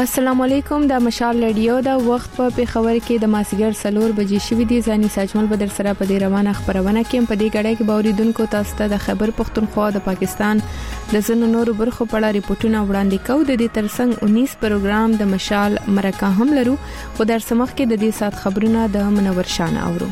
السلام علیکم. د مشال رادیو د وخت په پیښور کې د ماسګر 4 بجې شوې دي. ځاني ساجمل بدر سره په دې روانه خبرونه کې په دې غړې کې باوریدونکو تاسو ته د خبر پښتونخوا د پاکستان د زنو نورو برخو په اړه ریپورتونه وړاندې کوو. د دې ترڅنګ 19 پروګرام د مشال مرکه هم لرو. خو در سمخ کې د دې سات خبرونه د منور شان اورو.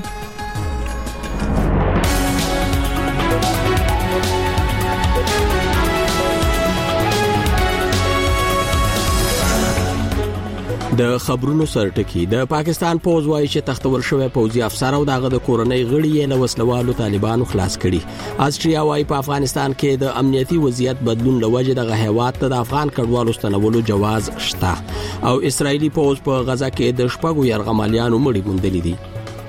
د خبرونو سرټکی د پاکستان پوز وایي چې تختول شوی پوځي افسر او دغه د کورنۍ غړي یې له وسلوالو طالبانو خلاص کړي. استرالیا وایي په افغانستان کې د امنیتي وضعیت بدلون لوجه د هیواد ته د افغان کډوالو ستنولو جواز شته او اسرایلی پوز په غزا کې د شپږو یرغمالیانو مړي موندلي دي.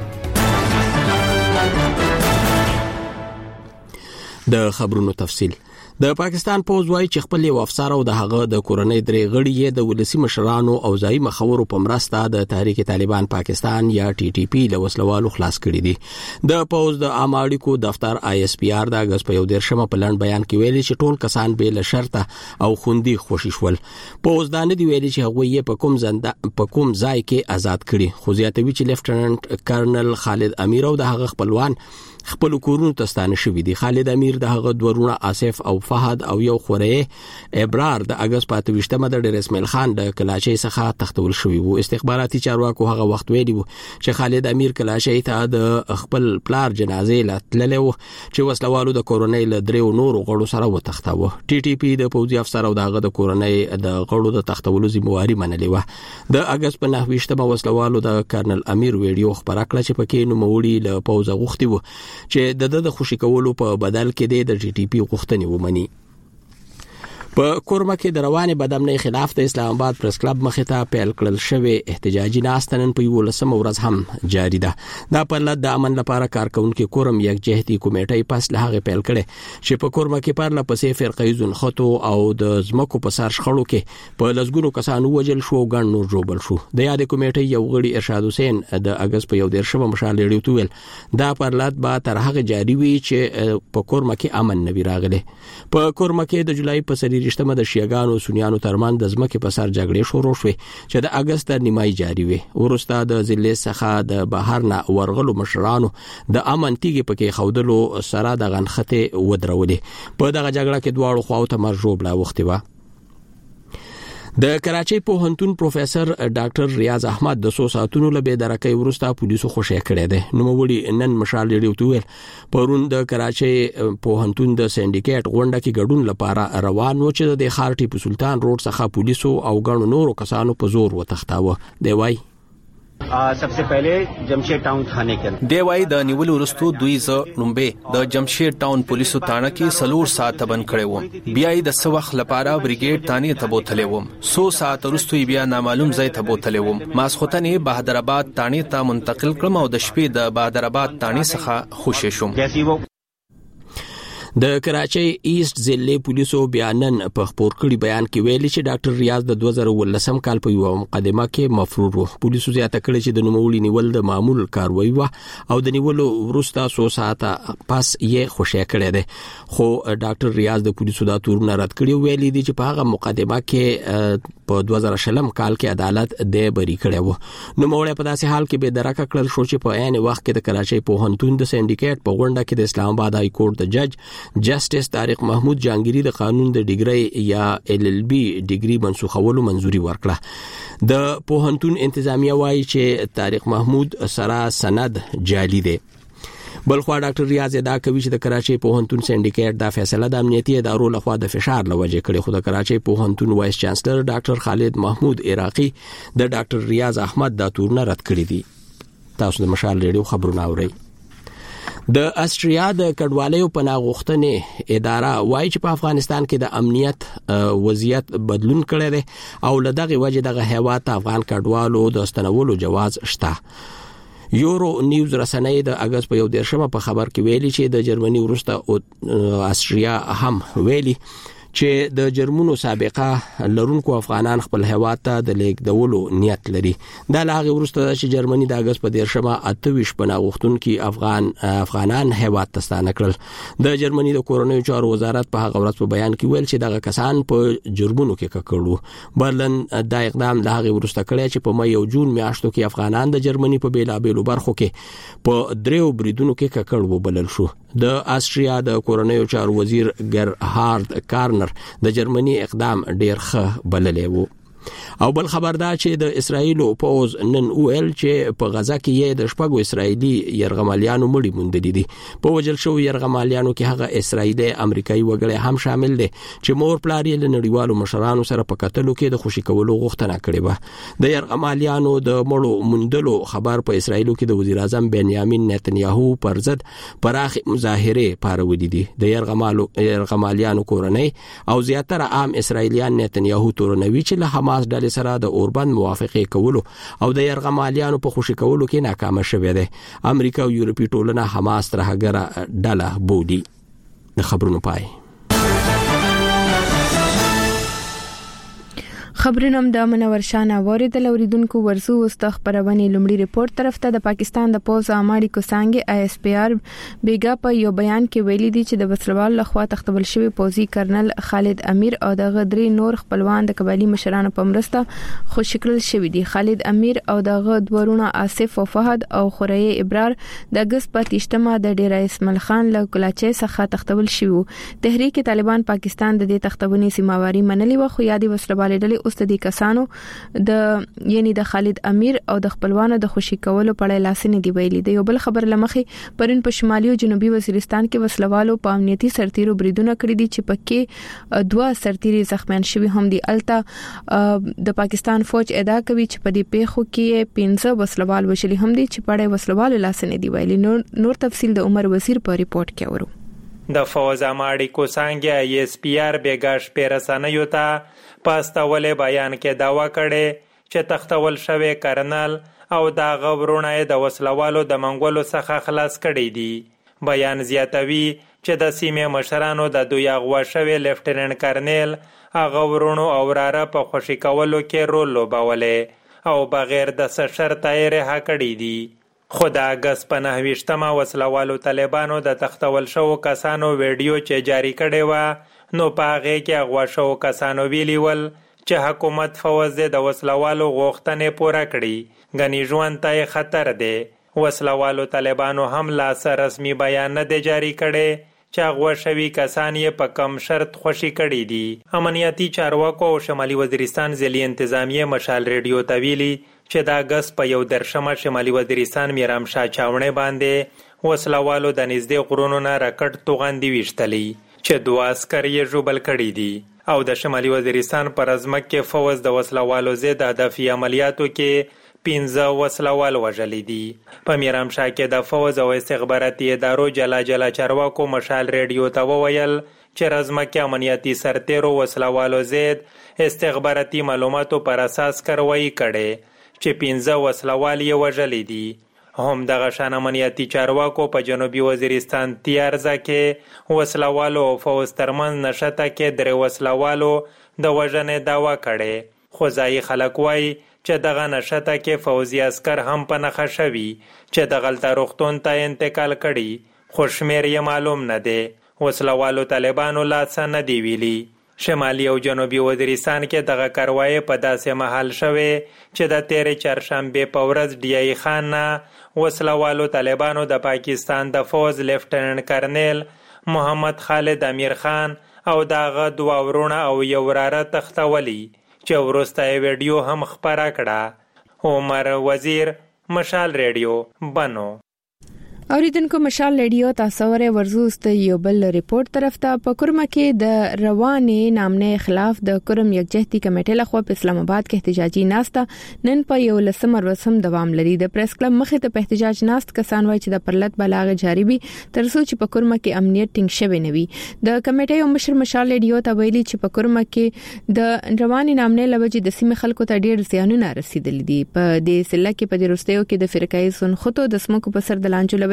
د خبرونو تفصیل. د پاکستان پوز وایي چې خپل یو افسر او د هغه د کورنۍ درې غړي یې د ولسی مشرانو او ځای مخورو په مرسته د تحریک طالبان پاکستان یا ټي ټي پی له وسلوالو خلاص کړي دي. د پوز د عامه اړیکو دفتر آی اس پی آر د اگست په 11 په لړ بیان کې ویلي چې ټول کسان به له شرطه او خوندي خوشي شول. پوز دا نه دی ویلي چې هغه یې په کوم ځای کې آزاد کړي. خو زیاتوي چې لیفټننټ کرنل خالد امیر او د هغه خپلوان خپل کورونو ته ستانه شوی دي. خالد امیر د هغه دورونه آصف او فهد او یو خورې ابرار د اگست په 28 د ډیر اسماعیل خان د کلاچي څخه تختول شوی وو. استخباراتي چارواکو هغه وخت ویلي وو چې خالد امیر کلاچي ته د خپل پلار جنازې لټللې وو چې وسلوالو د کورنۍ له دریو نورو غړو سره وتښتاوه. ټي ټي پی د پوځي افسر او دغه د کورنۍ د غړو د تختولو ذمہواری منلې و. د اگست په 29 وسلوالو د کرنل امیر ویډیو خبره کړه چې پکې نوموړي له پوځ غوښتي وو چې د خوشی کولو په بدل کې د ټي ټي پی غوښتنې ومني. په کورما کې د روانې بدامنۍ خلاف د اسلام آباد پریس کلب مخې ته پیل کړل شوی احتجاجي ناستنن په 11 ورځ هم جاری ده. دا په لړ د امن لپاره کارکونکو کورم یک جهتي کمیټې پس له هغه پیل کړي چې په کورما کې پر لپسې فرقې ځنخته او د زمکو په سر شخړو کې په لزګونو کسانو وجل شو ګڼ نور جوړل شو. د یاد کمیټې یو غړي ارشاد حسین د اگست په 11 مشال لري تویل دا پر لړ به تر هغه جاری وي چې په کورما کې امن نوي راغله. په کورما کې د جولای په رښتما د شیعاګانو سنیانو ترمن د ځمکې په سر جګړې شروع شوې چې د اگست نیمای جاری وي. ورسته د ضلع څخه د بهر نه ورغلو مشرانو د امن تیږي پکې خودلو سره د غنخته ودرولې. په دغه جګړه کې دواړو خواو ته مرجوب لا وخت و. د کراچۍ پوهنتون پروفیسور ډاکټر ریاض احمد د 100 ساعتونو له بېدرکۍ وروسته پولیسو خوشی کړی دی. نوموړي نن مشال لري تویل پرون د کراچۍ پوهنتون د سندیکیټ غونډه کې ګډون لپاره روان و چې د ښار ټیپو سلطان روډ څخه پولیسو او ګڼو نورو کسانو په زور وتښتاوه. دی وای सबसे पहले जमशेद टाउन थाने के دی وای د نیول ورستو دوی ز لومبه د جمشید ټاون پولیسو تانه کې سلور ساعت بند کړي وو. بیا د سوخ لپاره بریګیډ تانه ته بوتلې وو. 100 ساعت ورستو بیا نامعلوم ځای ته بوتلې وو. ماسختنه بهادرآباد تانه ته منتقل کړم او د شپې د بهادرآباد تانه څخه خوشی شوم. د کراچۍ ایست ضلع پولیسو بیانن په خبر کړي بیان کې ویلي چې ډاکټر ریاض د 2019 کال په یو مقدمه کې مفرور وو. پولیسو زیاته کړي چې د نوموړي نیول د معمول کاروایی و او د نیولو وروسته 100 ساعت پس یې خوشی کړی دی. خو ډاکټر ریاض د پولیسو دا تورونه رد کړي ویلي دي چې په هغه مقدمه کې په 2020 کال کې عدالت د بری کړی و. نوموړي په داسې حال کې به درکه کړل شو چې په عین وخت کې د کراچۍ پوهنتون د سندیکیټ په غونډه کې د اسلام آباد های کورټ د جج جسټس طارق محمود جانگیری د قانون د ډیګری یا ال ال بی ډیګری منسوخولو منزوري ورکړه. د پوهنتون انتظامیه وایي چې طارق محمود سره سند جعلی دی. بلخوا ډاکټر ریاض دا کوي چې د کراچۍ پوهنتون سندیکیټ دا فیصله د امنیتي ادارو لخوا د فشار لوجه کړي. خو د کراچۍ پوهنتون وایس چانسلر ډاکټر خالد محمود عراقي د ډاکټر ریاض احمد دا تورونه رد کړی دي. تاسو د مشال ریډیو خبرونه اورئ. د استرالیا د کډوالۍ په ناغوښتنې اداره وایي چې په افغانستان کې د امنیت وضعیت بدلون کړی دی او له دغه وجې دغه هیواد ته افغان کډوالو د ستنولو جواز شته. یورو نیوز رسنۍ د اگست په 11 په خبر کې ویلي چې د جرمني وروسته استرالیا هم ویلي چې د جرمونو سابقه لرونکو افغانان خپل هیواد ته د لیږدولو نیت لري. دا لاغه ورسته چې جرمني د اگست په 28 پناه غوښتونکو افغانان هیواد ته ستانه کړل. د جرمني د کورنیو چارو وزارت په هغه ورځ په بیان کې ویل چې دغه کسان په جرمونو کې ککړو. برلن دا اقدام د هغه ورسته کړی چې په مې او جون میاشتو کې افغانان د جرمني په بیلابېلو برخو کې په دریو بریدونو کې ککړ وبلل شو. د آسټریا د کورنیو چارو وزیر ګرهارد کارنر د جرمني اقدام ډیر ښه بللی وو. او بل خبر دا چې د اسرایل پوز نن اویل چې په غزا کې د شپږو اسرایلی يرغمالیانو مړي موندلي دي. په وجل شو يرغمالیانو کې هغه اسرایلی امریکایي وګړي هم شامل دي چې مور پلار یې له نړیوالو مشرانو سره په کتلو کې د خوشي کولو غوښتنه کړې و. د يرغمالیانو د مړو موندلو خبر په اسرایلو کې د وزیر اعظم بنیامین نتنیاهو پر ضد پراخ مظاهره پارولې دي. د يرغمالیانو کورنۍ او زیاتره عام اسرایلیان نتنیاهو تورنوي چې له حماس ډلې سره د اوربند موافقه کولو او د يرغمالیانو په خوشي کولو کې ناکام شوه دي. امریکا او یورپی ټولنه حماس ترهګره ډله بودي. د خبرونو پای. خبرونه د منور شاه اوریدل اوریدونکو ورسو واستخبرونی لومړی ریپورت طرف ته د پاکستان د پوز اماړي کوسانګي آی اس پی آر بیګا په یو بیان کې ویلي دي چې د وسلوال لخوا تختبل شوی پوزي کرنل خالد امیر او د غدري نور خپلوان د قبایلی مشرانو په مرسته خوشکل شوی دي. خالد امیر او د غدورونه آصف او فهد او خوريه ابرار د اگست په 28مه د ډیر اسماعیل خان له کلاچې څخه تختبل شوی. تحریک طالبان پاکستان د دې تختبونی سیماواري منلي و خو یادي وسلوال ډلې د دې کسانو د خالد امیر او د خپلوانو د خوشي کولو په اړه لاسنه دی ویلي. د یو بل خبر لمخې پرین په شمالي او جنوبي وزیرستان کې وسلوالو په امنیتي سرتیرو بریدونه کړی دي چې پکې 2 سرتیري زخمیان شوي هم دي. الته د پاکستان فوج ادعا کوي چې په دې پیښو کې 15 وسلوال وشلي هم دي چې په اړه وسلوالو لاسنه دی ویلي. نور تفصیل د عمر وزیر په ریپورت کې اورو. د فوز اماړي کوسانګي آی اس پی آر بیګاش پیرسانه یوتا پاستولې بیان کې داوا کړي چې تختول شوی کرنل او دا غورونه د وسلوالو د منګولو څخه خلاص کړي دي. بیان زیاتوي چې د سیمې مشرانو د دوی اغوا شوی لیفټیننټ کرنل هغه ورونو او راره په خوشي کولو کې رول لوبولې او بغیر د شرط یې رها کړي دي. خدا اگست په 29مه وسلوالو طالبانو د تختول شو کسانو ویډیو چې جاری کړي و نو په هغه کې اغوا شو کسانو ویلي ول چې حکومت فوز د وسلوالو غوښتنې پوره کړي غني ژوند ته خطر دی. وسلوالو طالبانو هم لا رسمي بیان نه دی جاری کړي چې اغوا شوی کسان یې په کم شرط خوشي کړي دي. امنیتي چارواکو او شمالي وزیرستان ځلي انتظامیه مشال ریډیو ته ویلي چې د اگست په 1 شمالي وزیرستان میرام شاه چاونې باندې وسلوالو د نږدې غرونو نه راکټ توغندي وشتلي چې 2 عسكر یې ژوبل کړي دي او د شمالي وزیرستان پر ازمک کې فوز د وسلوالو ضد هدفي عملیاتو کې 15 وسلوال وژلي دي. په میرام شاه کې د فوز او استخباراتي ادارو جلا چارواکو مشال ریډیو ته وویل چې رزمکه امنیتي سرتیرو وسلوالو ضد استخباراتي معلوماتو پر اساس کاروایی کړي چې 15 وسلوال یې وژلي دي. هم دغه شان امنیتي چارواکو په جنوبي وزیرستان تیارزه کې وسلوالو او فوز ترمن نشته کې 3 وسلوالو د وژنې داوا کړي. خو ځای خلک وایي چې دغه نشته کې فوزي عسكر هم په نخښه شوي چې د غلطه روغتون ته انتقال کړي خو شمیر یې معلوم نه دی. وسلوالو طالبانو لا څه نه دی ویلي. شمالي او جنوبي وزیرستان کې دغه کاروایی په داسې محل شوه چې د 13 چهارشنبه په ورځ ډی ای خان نه وسلوالو طالبانو د پاکستان د فوز لیفټیننټ کرنل محمد خالد امیر خان او دغه 2 ورونه او یو راره تختولی چې ورسته ویډیو هم خبره کړه. عمر وزیر مشال ریډیو بنو. اوریدونکو مشال ریډیو تاسو ورزوست یو بل ریپورت طرف ته په کورما کې د روانې نامنه خلاف د کورم یکجهتي کمیټې لخوا په اسلام آباد کې احتجاجي ناسته نن په یو لسمر وسم دوام لري. د پریس کلب مخې ته په احتجاج ناست کسان وایي چې د پرلط بلاغ جاری وي ترڅو چې په کورما کې امنیت ټینګ شوی نه وي. د کمیټې یو مشر مشال ریډیو ته ویلي چې په کورما کې د روانې نامنه لوجې د سیمې خلکو ته ډیر زیانونه رسیدلي دي. په دې سله کې په دروستیو کې د فرقای سن خطو د سمکو په سر د لانجو لوجې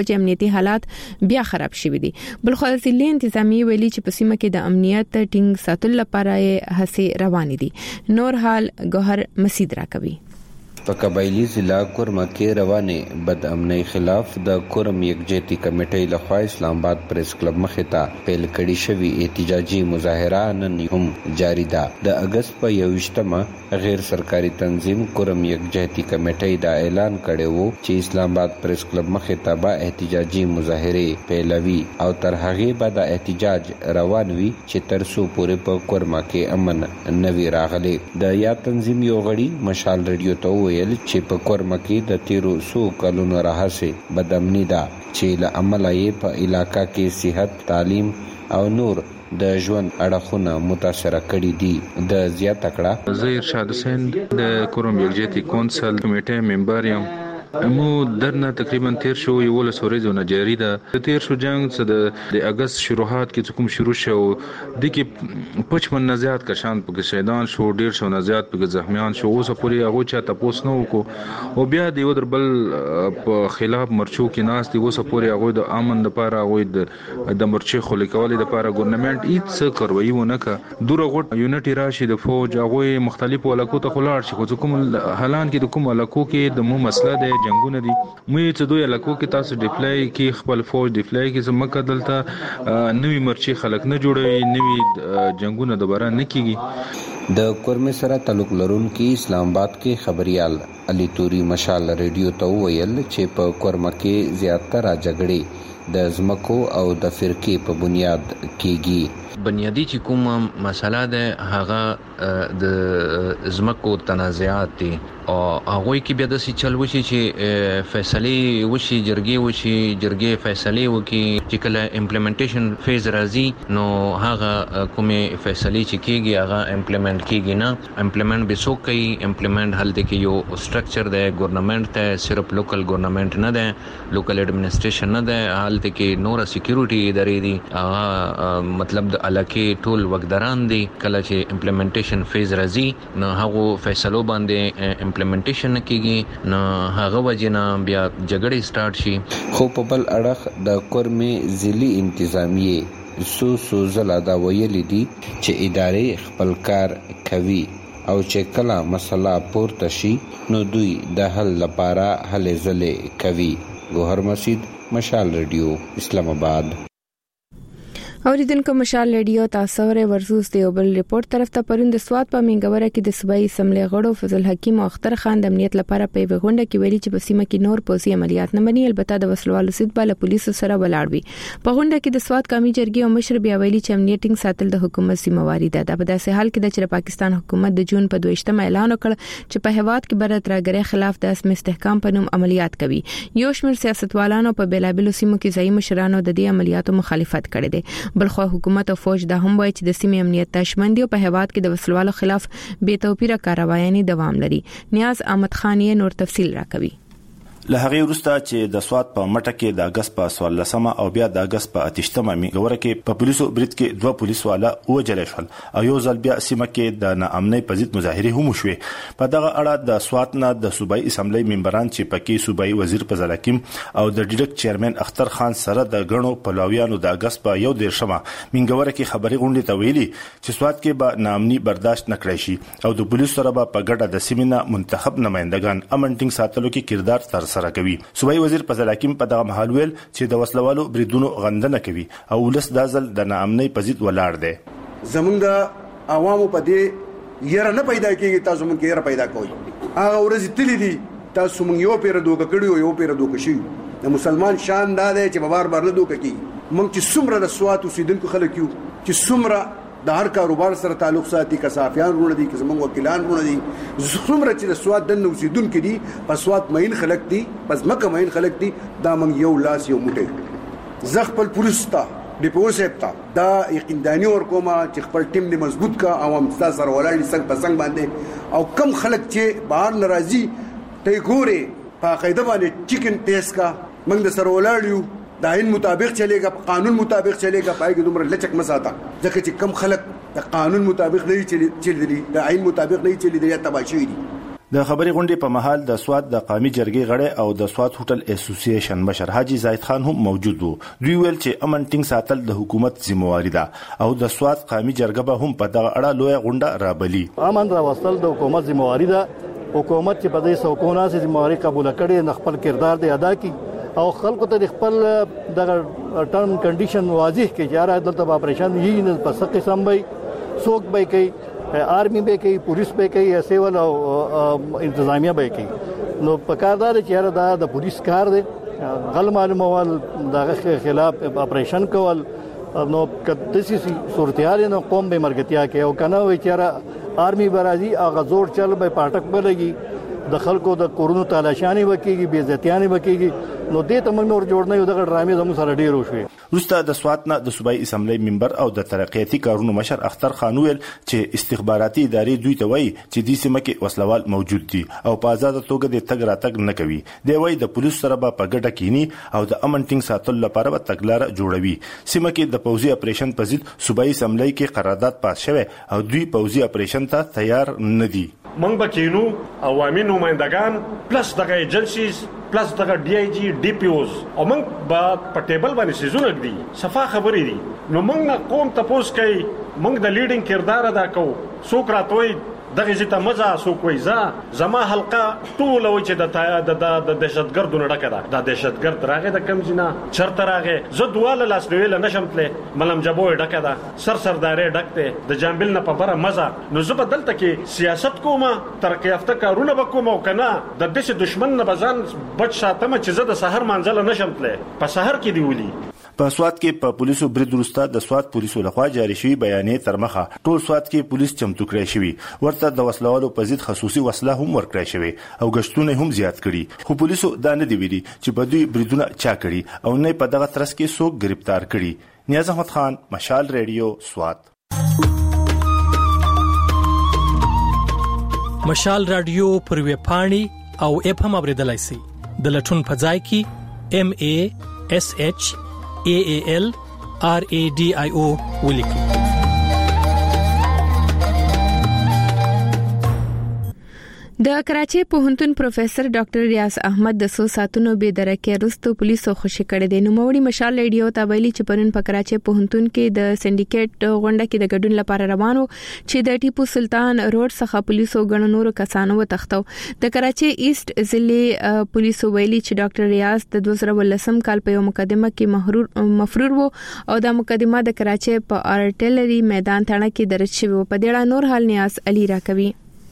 چې امنیتي حالات بیا خراب شوي دي. بل خو ځلې انتظامی ویلي چې په سیمه کې د امنیت ټینګ ساتلو لپاره هڅې روانې دي. نور حال ګوهر مسید راکوي. په قبایلی ضلع کورما کې روانه بد امنۍ خلاف د کورم یکجهتي کمیټې لخوا اسلام آباد پریس کلب مخې ته پیل کړي شوی احتجاجي مظاهره نن هم جاری ده. د اگست په 21مه غیر سرکاري تنظیم کورم یکجهتي کمیټې دا اعلان کړی وو چې اسلام آباد پریس کلب مخې ته به احتجاجي مظاهره پیلوي او تر هغه به د احتجاج روان وي چې تر څو پورې په کورما کې امن نوي راغلي. د یا تنظیم یو غړي مشال ریډیو ته چې په کورما کې د 1300 کلونو راهسه بدامنی ده چې له عمله یې په علاقہ کې صحت، تعلیم او نور د ژوند اړخونه متاثر کړي دي. د زیات کړه زه ارشاد حسین د کورم یکجهتي کونسل کمیټې ممبر یم. مو درنه تقریبا 13 شو یو له سوريزونه جاری ده. د 13 جنگ څخه د اگست شروعات کې کوم شروع شو د کې 55 نزيات کشان په شهیدان شو، 150 نزيات په زخمیان شو. اوس پورې هغه چا تاسو نو کو او بیا د یو دربل په خلاف مرچو کې ناس دي. اوس پورې هغه د امن لپاره هغه د مرچي خلکوالي لپاره ګورنمنت هیڅ کاروي ونه کا دوره غټ یونټي راشي د فوج هغه مختلفو علاقو ته خلاړ شي. کوم حالان کې د کوم علاقو کې د مو مسله ده جنگونه دي. مې چې دوی علاقو کې تاسو ډیپلای کې خپل فوج ډیپلای کې زمکه دلته نوې مرچي خلک نه جوړوي، نوې جنگونه دوباره نه کیږي. د کورمه سره تعلق لرونکي اسلام آباد کې خبريال علي توري مشال ریډیو ته ویل چې په کورمه کې زیاتره جګړې د زمکو او د فرقې په بنیاد کیږي. بنیادی چې کوم مسله ده هغه د زمکو تنازعات دي او هغه کې بیا د چل وشي چې فیصله وشي، جرګې فیصله وکي چې کله امپلیمنټیشن فیز راځي نو هغه کومه فیصله چې کیږي هغه امپلیمنٹ کیږي نه. امپلیمنٹ به څوک کوي؟ امپلیمنٹ هلته کې یو سټرکچر ده، ګورنمنت ته صرف لوکل ګورنمنت نه ده، لوکل ایڈمنسټریشن نه ده، هلته کې نور سکیورټي ادارې دي. مطلب د علاقې ټول وګداران دي. کله چې امپلیمنټیشن فیز راځي نو هغه فیصلو باندې امپلیمنټیشن کیږي نو هغه وجنه بیا جګړې سٹارټ شي. خو په بل اړه د کورمه ضلعي انتظامیه سو زلا دا ویلي دي چې ادارې خپل کار کوي او چې کله مسله پورته شي نو دوی د حل لپاره هلې ځلې کوي. ګوهر مسید، مشال ریډیو، اسلام آباد. اوریدونکو مشال ریډیو تاسو ورزوس دی بل ریپورت طرف ته پروند سواد په منګوره کې د صوبایي اسمبلی غړو فضل حکیم او اختر خان د امنیت لپاره په وغونډه کې ویلي چې په سیمه کې نور پوزي عملیات نه مني، البته د وسلوالو سید بل پولیسو سره ولاړ وي. په غونډه کې د سواد قومي جرګې او مشر بیا ویلي چې امنیت ساتل د حکومت ذمہواری ده. په داسې حال کې د پاکستان حکومت د جون په 22 اعلان وکړ چې په هواد کې برترګری خلاف د اسم استحکام په نوم عملیات کوي. یو شمېر سیاستوالانو په بیلابلو سیمو کې ځای مشرانو د دې عملیاتو مخالفت کړې ده. بلخو حکومت او فوج د هم وایي چې د سیمې امنیت تشمندي او په هواد کې د وسلوالو خلاف بې توپیره کاروایي دوام لري. نیاز احمد خان یې نور تفصیل راکوي. له هغه وروسته چې د سواد په مټه کې د اگست په 14مه او بیا د اگست په 28مه میګوره کې په پولیسو برید کې 2 پولیس والا وجل شول او یو ځل بیا سیمه کې د ناامنۍ په ضد مظاهره هم شوې. په دغه اړه د سواد نه د صوبایي اسمبلی ممبران چې پکې صوبایي وزیر فضل حکیم او د ډیرکټ چیرمن اختر خان سره د غنو پلاویانو د اگست په 1 میګوره کې خبري غونډه ته ویلي چې سواد کې به ناامنۍ برداشت نکړي شي او د پولیسو سره به په ګډه د سیمه منتخب نمائندگان امن ټینګ ساتلو کې کردار تر سره کوي. صوبایي وزیر فضل حکیم په دغه محل ویل چې د وسلوالو بریدونو غندنه کوي او ولس دازل د ناامنۍ په ضد ولاړ دی. زمونږ د عوامو په دې یره نه پیدا کیږي، تاسو مونږ یره پیدا کوئ. هغه ورځ تللی دي تاسو مونږ یو پیر دوکه کړیو، یو پیر دوکه شي. د مسلمان شان دا دی چې بار بار نه دوکه کوي. مونږ چې څومره د سواد اوسیدونکو خلک یو چې څومره د هر کاروبار سره تعلق ساتي، کسافیان رونه دي، که زمونږ وکیلان رونه دي، څومره چې د سواد د اوسیدونکو دي په سواد مین خلک دي، پس مکه مین خلک دي، دا مونږ یو لاس یو موټی زه خپل پولیس ته ډیپو صاحب ته دا یقینداني ورکوم چې خپل ټیم دې مضبوط کا او هم تاسو سره ولاړ څنګه په څنګه باندې او کم خلک چې بهر ناراضي ته ګوري په قاعده باندې چیکن ټیس کا موږ د سره ولاړ یو د آئین مطابق چلےګا، قانون مطابق چلےګا، پای کې دومره لچک مساته ځکه چې کم خلک د قانون مطابق نه چلیدلی، د آئین مطابق نه چلیدلی، تباشوي دي. د خبري غونډې په محل د سواد د قومي جرګې غړي او د سواد هوټل اسوسییشن مشر حاجی زاید خان هم موجود وو. دوی ویل چې امن ټینګ ساتل د حکومت ذمہواری ده او د سواد قومي جرګه به هم په دغه اړه لوی غونډه رابلی. امن راوستل د حکومت ذمہواری ده. حکومت چې په دې سوکونه سي ذمہواری قبول کړي، نه خپل کردار دی ادا کړي او خلکو ته خپل دغه ټرم کنډیشن واضح کړي چې را دلته اپریشن یې نه پس قسم به څوک به کوي، آرمی به کوي، پولیس به کوي، سیول او انتظامیه به کوي. نو په کاردار چې دا د پولیس کار دی، غل معلومول دغه خلاف اپریشن کول. نو کدسي صورتحال نو قوم به مرګتیا کوي او کنه وي چې آرمی برازي اغه زور چل به پټک بلګي، د خلکو د کورونو تالاشانی وکيږي، بے عزتیانی وکيږي. نو دې ته موږ ور جوړ نه یو دغه ډرامې زموږ سره ډیر وشوي. وروسته د سوات نه د صوبایي اسمبلی ممبر او د ترقیاتي کارونو مشر اختر خان ویل چې استخباراتي ادارې دوی ته وایي چې د سیمه کې وسلوال موجود دي او په آزاد توګه د تګ راتګ نه کوي. دی وایي د پولیس سره به په ګډه کینی او د امن ټینګ ساتلو لپاره به تګلارې جوړوي. سیمه کې د پوځي اپریشن په ضد صوبایي اسمبلی کې قرارداد پاس شوه او دوی پوځي اپریشن ته تیار نه دي. موږ به کینو عوامي نمائندگان پلس دغه ایجنسیز پلس دغه ډي آی جی ډي پی اوز او موږ به په ټیبل باندې سيزونه دي صفه خبرې دي. نو موږ نه قوم تاسو کوي، موږ د لیډینګ کردار ادا کوو. څوک راتوي دغه زیته مزه سو کوئی زما حلقه ټول و چې د دهشتګردو نډکه ده. د دهشتګرد راغې د کم جنا چرته راغې زه دواله لاس نیول نشم تله، ملم جبو ډکه ده، سردارې ډکته د جامبل نه په بره مزه. نو زه بدلته کې سیاست کومه، ترقی یافته کارونه وکوم او کنه د دې دشمن نه بزن بچ ساتم چې زه د سحر منځله نشم تله. په سحر کې دی ولي په سواد کې په پولیسو برید وروسته د سواد پولیسو لخوا جاري شوی بیانیه تر مخه ټول سواد کې پولیس چمتو کړی شوی، ورته د وسلوالو په ضد خصوصي وسله هم ورکړی شوی او غشتونه هم زیات کړي. خو پولیسو دا نه دی ویلي چې په دوی بریدونه چا کړي او نه په دغه ترڅ کې څوک گرفتار کړي. نیاز احمد خان، مشال ریډیو، سواد. مشال رادیو پر ویب پاڼې او اپ هم اوریدلای شئ. د لټون په ځای کې MASHAALRADIO ولیکئ. د کراچي پوهنتون پروفیسور ډاکټر ریاض احمد د 100 ساتونو به درکې رستو پولیسو خوشی کړي دي. نو موړي مشال ریډیو ته ویلي چې پرون په کراچي پوهنتون کې د سندیکیټ غونډه کې د ګډون لپاره روانو چې د ټیپو سلطان روډ څخه پولیسو غنو نور کسانو وتښتو. د کراچي ایست ضلع پولیسو ویلي چې ډاکټر ریاض د 2018 کال په یو مقدمه کې مفرور وو او دا مقدمه د کراچي په آرټلري میدان تاڼه کې درج شوی. په دې اړه نور حال نیاز علي راکوي.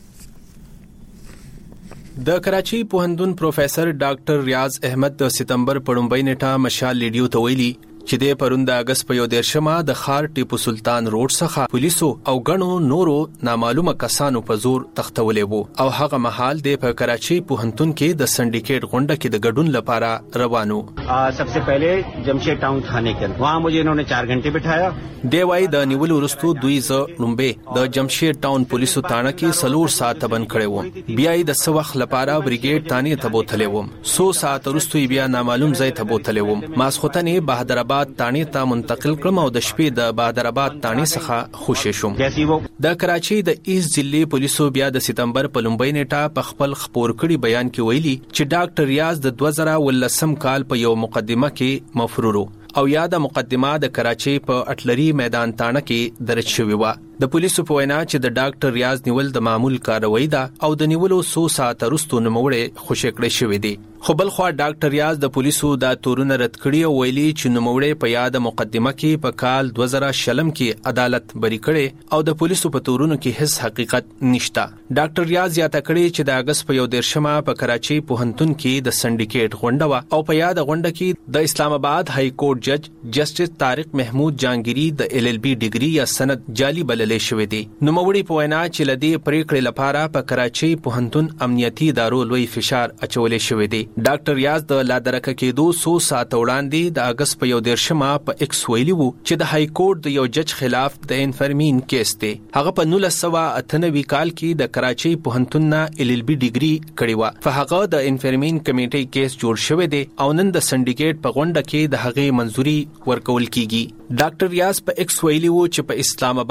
د کراچي پوهنتون پروفیسور ډاکټر ریاض احمد د ستمبر په لومړۍ نیټه مشال ریډیو ته ویلي چې د پرون د اگست په 11 د خار ټیپو سلطان روډ څخه پولیسو او غنو نورو نامعلومه کسانو په زور تختولې وو او هغه مهال د په کراچي پوهنتون کې د سندیکیټ غونډه کې د ګډون لپاره روانو. सबसे पहले जमशेद टाउन थाने के वहाँ मुझे इन्होंने 4 घंटे बिठाया. دی وای د نیول ورستو دوی ز لومبه د جمشید ټاون پولیسو تانه کې سلور ساعت بند کړي وو. بیا د سوخ لپاره بریګیډ تانه ته بوتلې وو. 100 ساعت ورستو بیا نامعلوم ځای ته بوتلې وو. ماسختنه بهادرآباد تانه ته منتقل کړم او د شپې د بهادرآباد تانه څخه خوشې شوم. د کراچي د ایست ضلع پولیسو بیا د ستمبر په لومبۍ نیټه په خپل خبر کړي بیان کې ویلي چې ډاکټر ریاض د 2018 کال په یو مقدمه کې مفرور او یا د مقدمه د کراچي په اټلري میدان تاڼه کې درج شوی و. د پولیسو په وینا چې د ډاکټر ریاض نیول د معمول کاروي ده او د نیولو 100 ساعت وروسته نوموړی خوشی کړی شوی دی. خو بل خو ډاکټر ریاض د پولیسو د تورونه رد کړی او ویلي چې نوموړی په یاد مقدمه کې په کال 2000 کې عدالت بری کړي او د پولیسو په تورونو کې هیڅ حقیقت نشته. ډاکټر ریاض یاته کړی چې د اگست په 11 په کراچي پوهنتون کې د سندیکیټ غونډه و او په یاد غونډه کې د اسلام آباد های کورټ جج جسټس طارق محمود جانگیری د LLB ډیګري یا سند جعلی بللې شوې دي. نوموړی په وینا چې لدی پریکړې لپاره په کراچي پوهنتون امنیتي ادارو لوی فشار اچولې شوې دي. ډاکټر ریاض د لادرکه کېدو 100 ساعت وړاندې د اگست په 11 په ایکس ویلی وو چې د های کورټ د یو جج خلاف د انفرمین کیس دی. هغه په 1998 کال کې د کراچي پوهنتون نه LLB ډیګري کړی و. په هغه د انفرمین کمیټې کیس جوړ شوی دی او نن د سندیکیټ په غونډه کې د هغې منځوري ورکول کیږي. ډاکټر ریاض په ایکس ویلی وو چې په اسلام آباد کې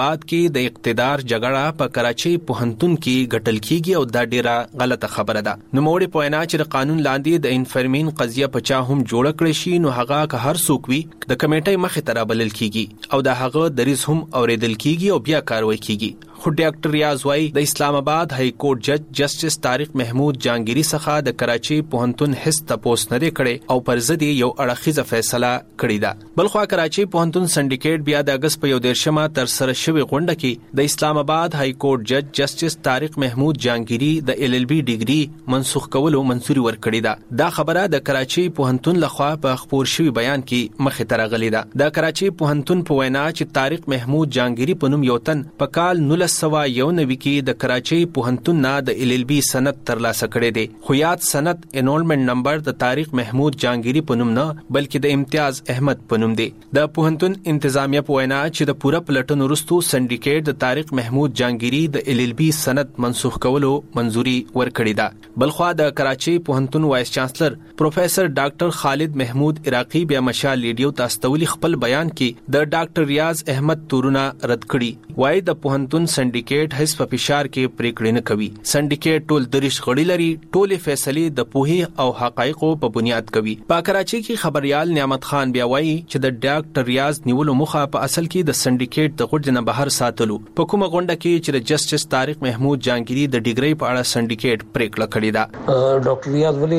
کې د اقتدار جګړه په کراچي پوهنتون کې ګټل کیږي او دا ډیره غلطه خبره ده. نو موږ په وینا چې قانون لاندې د انفرمین قضیه په چا هم جوړ کړی شي نو هغه که هر څوک وي د کمیټې مخې ته رابلل کیږي او دا هغه دریز هم اوریدل کیږي او بیا کاروي کیږي. خو ډاکټر ریاض وايي د اسلام آباد های کورټ جج جسټس طارق محمود جانگیری څخه د کراچي پوهنتون هیڅ تپوس نه کړي او پر ضد یو اړخیزه فیصله کړې ده. بلخو کراچي پوهنتون سندیکیټ بیا د اگست په 11 تر سره شوی غونډه کې د اسلام آباد های کورټ جج جسټس طارق محمود جانگیری د LLB ډیګري منسوخ کولو منځوري ورکړې ده. دا خبره د کراچي پوهنتون لخوا په خبر شوی بیان کې مخې ته راغلې ده. د کراچي پوهنتون په وینا چې طارق محمود جانگیری په نوم یو تن په کال 1991 کې د کراچي پوهنتون نه د LLB سند ترلاسه کړی دی. خو یاد سند انولمنت نمبر د طارق محمود جانگیری په نوم نه بلکې د امتیاز احمد په نوم دی. د پوهنتون انتظامیه په وینا چې د پوره پلټنو وروسته سندیکیټ د طارق محمود جانگیری د LLB سند منسوخ کولو منځوري ورکړی ده. بلخو د کراچي پوهنتون وایس چانسلر پروفیسر ډاکټر خالد محمود عراقی بیا مشال لیډیو تاستولی خپل بیان کې د ډاکټر ریاض احمد تورونه رد کړي. وایي د پوهنتون سندیکیټ هیڅ په فشار کې پریکړې نه کوي. سندیکیټ ټول دریش غړي لري، ټول فیصلې د پوهې او حقایقو په بنیاد کوي. په کراچي کې خبريال نعمت خان بیا وایي چې د ډاکټر ریاض نیولو مخه په اصل کې د سندیکیټ د غړي نه بهر ساتلو. په کومه غونډه کې چې د جسټس طارق محمود جانگیری د ډیګری په اړه سندیکیټ پریکړه کړې ده. ډاکټر ریاض ولی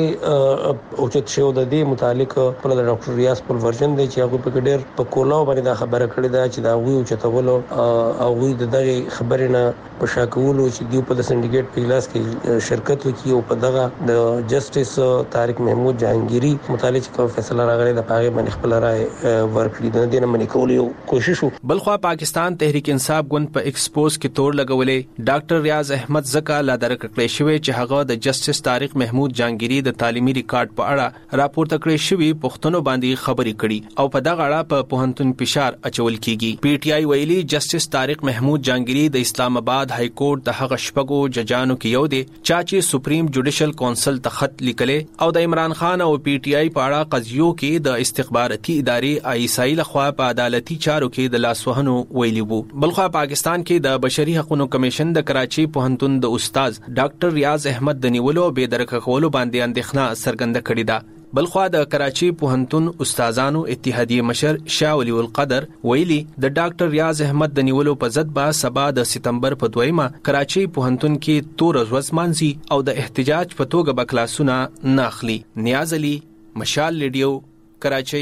اوچت شو د دې متعلق په ډاکټر ریاض په ورژن دی چې هغه په ډېر په کولاو باندې دا خبره کړې ده چې دا وی اوچتولو او وی د دغه خبرې نه په شاکولو چې دیو په سندیکیټ په اجلاس کې شرکت وکړي او په دغه د جسټس طارق محمود جهانگیری متعلق کوم فیصله راغلی د پاغه باندې خپل رائے ورکړي د دې نه منې کولو کوشش وکړو. بلخو پاکستان تحریک انصاف ګوند په ایکسپوز کې تور لګولې ډاکټر ریاض احمد زکا لا درکړې شوی چې هغه د جسټس طارق محمود جهانگیری د تعلیمي ریکارډ په اړه راپورته کړې شوی پښتنو باندې خبرې کړي او په دغه اړه په پوهنتون فشار اچول کیږي. PTI ویلي جسټس طارق محمود جهانگیری د اسلام آباد های کورټ د هغه شپږو ججانو کې یو دی چې سپریم جوډیشل کونسل ته خط لیکلې او د عمران خان او PTI په اړه قضیو کې د استخباراتي ادارې ISI لخوا په عدالتي چارو کې د لاسوهنو ویلي وو. بلخو پاکستان کې د بشري حقوقو کمیشن د کراچي پوهنتون د استاد ډاکټر ریاض احمد د نیولو به درک کولو باندې اندېښنه څرګنده کړې ده. بلخو د کراچي پوهنتون استادانو اتحادیه مشر شاه ولی القدر ویلي د ډاکټر ریاض احمد د نیولو په ضد به سبا د سپتمبر په 2 کراچي پوهنتون کې تور ورځ مانځي او د احتجاج په توګه به کلاسونه نه اخلي. نیاز علي، مشال لیډیو، کراچي.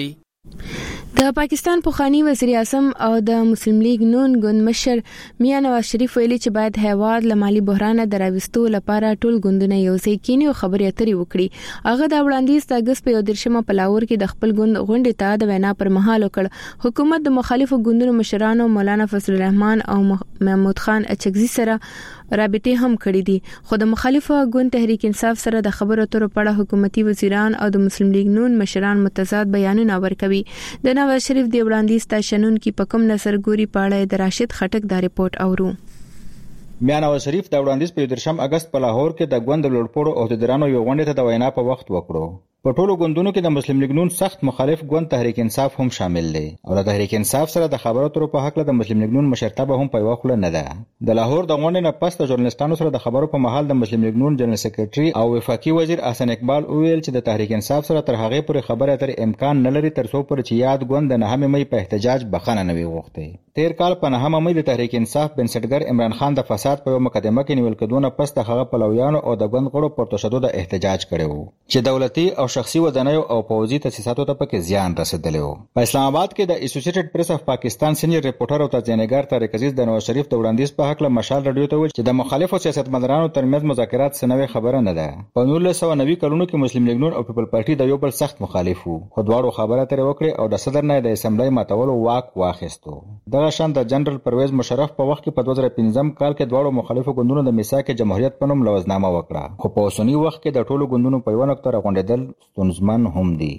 د پاکستان پوخانی وزیر اعظم او د مسلم لیگ نون ګوند مشر میاں نواز شریف ویلي چې باید هیواد له مالی بحران دراوستو لپاره ټول ګوندونه یو ځای کینی او خبرې اترې وکړي. هغه د وړاندیز د اگست په 13 په لاهور کې د خپل ګوند غونډې ته د وینا پر مهال وکړ. حکومت د مخالفو ګوندونو مشرانو مولانا فضل الرحمن او محمود خان اچکزي سره رابطې هم کړې دي. خو د مخالفو ګوند تحریک انصاف سره د خبرو اترو په اړه حکومتي وزیران او د مسلم لیگ نون مشران متضاد بیانونه ورکوي. د نواز شریف دی وړاندیز ته شنن کی په کوم نظر ګوري پاړه د راشد خټک دا ریپورت اورو. میاں نواز شریف د وړاندیز په 13 اگست په لاهور کې د ګوند لوړپوړو عہدیدارانو یو غونډه ته د وینا په وخت وکړو. په ټولو ګوندونو کې د مسلم لیگ نون سخت مخالف ګوند تحریک انصاف هم شامل دی او د تحریک انصاف سره د خبرو اترو په حق له د مسلم لیگ نون مشرتابه هم په وخت نه ده. د لاهور د غونډې نه پس د ژورنالستانو سره د خبرو په محل د مسلم لیگ نون جنرال سیکریټري او وفاقي وزیر احسن اقبال ویل چې د تحریک انصاف سره تر هغه پورې خبره اترې امکان نه لري تر څو پورې چې یاد ګوند د 9 مې په احتجاج بخښنه نه وي غوښتي. تیر کال په 9 مې د تحریک انصاف بنسټګر عمران خان د فساد په یو مقدمه کې نیول کېدونه پس د هغه پلویانو او د ګوند غړو پورته شدو د احتجاج کړو چې دولتي او شخصي ودانیو او پوځي تاسیساتو ته پکې زیان رسیدلی و. په اسلام آباد کې د اسوسییټډ پریس اف پاکستان سینیئر ریپورټر او تجزیه‌نګار طارق عزیز د نواز شریف د وړاندیز په حق له مشال رادیو ته ویل چې د مخالفو سیاستمدارانو ترمنځ مذاکرات سنوي خبره نه ده. په 1990 کلونو کې مسلم لیگ نون او پیپل پارټي د یو بل سخت مخالف وو. خو دواړو خبره ترې وکړه او د صدر نه د اسمبلی ماتولو واک واخیستو. دغه شان د جنرال پرویز مشرف په وخت کې په 2015 کال کې دواړو مخالفو ګوندونو د میثاق جمهوریت په نوم لوزنامه وکړه. خو په اوسنی وخت کې د ټولو ګوندونو په یو نقطه راغونډېدل ستونزمن هم دي.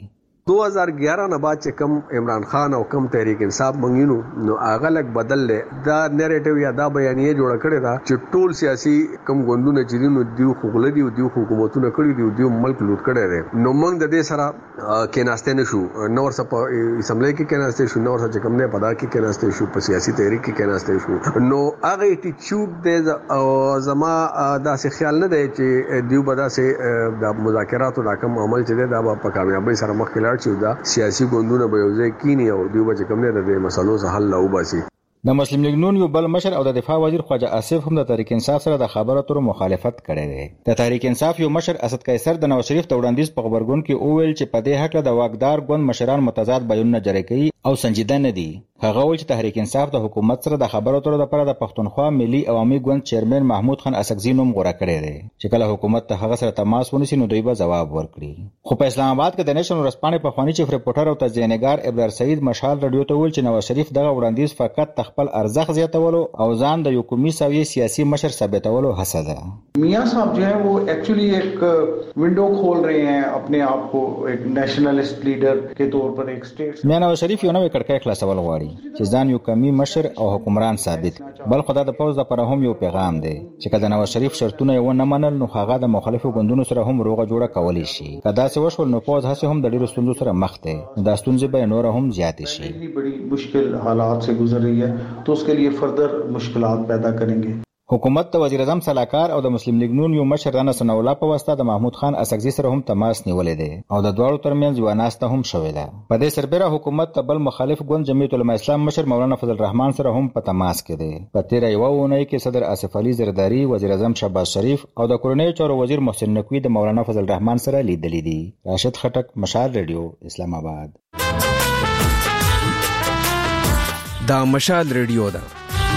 2011 نه بعد چې کم عمران خان او کم تحریک انصاف منګینو نو هغه لک بدل لې دا نریټیو یا دا بیانیه جوړ کړی دا چې ټول سیاسي کم غوندونه چې دي نو دیو خغل دي او دیو حکومتونه کړی دي او دیو ملک لوټ کړی دی نو موږ د دې سره کېناسته نشو نور څه په اسمبلی کې کېناسته شو نور څه کوم نه پدا کې کېناسته شو په سیاسي تحریک کې کېناسته شو نو هغه ایټیټیوډ د او زما داسې خیال نه دی چې دیو بدا سه د مذاکراتو د کوم عمل چې دا په کامیابی سره مخ کې لاړ شي دا سیاسي ګوندونه به یوځای کینی او دیو به کوم نه د مسلو سره حل لاو باسي د مسلم لیگ نون یو بل مشر او د دفاع وزیر خواجه آصف هم د تحریک انصاف سره د خبرو تر مخالفت کړی دی د تحریک انصاف یو مشر اسد قیصر د نواز شریف توړاندیز په خبرګون کې اوویل چې په دې حق د واقدار ګوند مشران متضاد بیانونه جاری کوي او سنجیده نه دي هغه وایي چې تحریک انصاف د حکومت سره د خبرو تر لپاره د پښتونخوا ملي عوامي ګوند چیرمن محمود خان اسقزي نوم غوړه کړی دی چې کله حکومت ته هغه سره تماس ونیسي نو دوی به جواب ورکړي خو په اسلام آباد کې د نېشنل ورځپاڼې په خواني چیف ریپورټر او تجزیه‌نګار ابرار سعید مشال رادیو ته ویل چې نواز شریف دغه وړاندیز فقط خپل ارزښت زیاتولو او ځان د یو قومي سوي سیاسي مشر ثابتولو هڅه ده मियां साहब जो है वो एक्चुअली एक विंडो खोल रहे हैं अपने आप को एक नेशनलिस्ट लीडर के तौर पर एक स्टेट میاں نواز شریف یو نوې کړکۍ خلاصول غواړي چې ځان یو قومي مشر او حکمران ثابت بل خدای د پوز لپاره هم یو پیغام دی چې کله نواز شریف شرطونه یې ونه منل نو هغه د مخالفو ګوندونو سره هم روغه جوړه کولی شي کدا څه وشول نو پوز هڅه هم د ډیرو ستونزو سره مخ ده دا ستونزې به نور هم زیاتې شي बड़ी मुश्किल हालात से गुजर रही है तो उसके लिए फर्दर मुश्किलात पैदा करेंगे حکومت د وزیر اعظم صلاحکار او د مسلم لیگ نون یو مشر رانا ثنا الله په واسطه د محمود خان اسقزي سره هم تماس نیولې ده او د دوړو ترمنځ یو ناسته هم شوې ده په دې سربېره حکومت ته بل مخالف ګوند جمعیت العلماء اسلام مشر مولانا فضل الرحمن سره هم په تماس کې ده په تیر یو ونې کې صدر آصف علي زرداری وزیر اعظم شهباز شریف او د کورنۍ چارو وزیر محسن نقوی د مولانا فضل الرحمن سره لیدلې دي راشد خټک مشال رادیو اسلام آباد دا مشال رادیو ده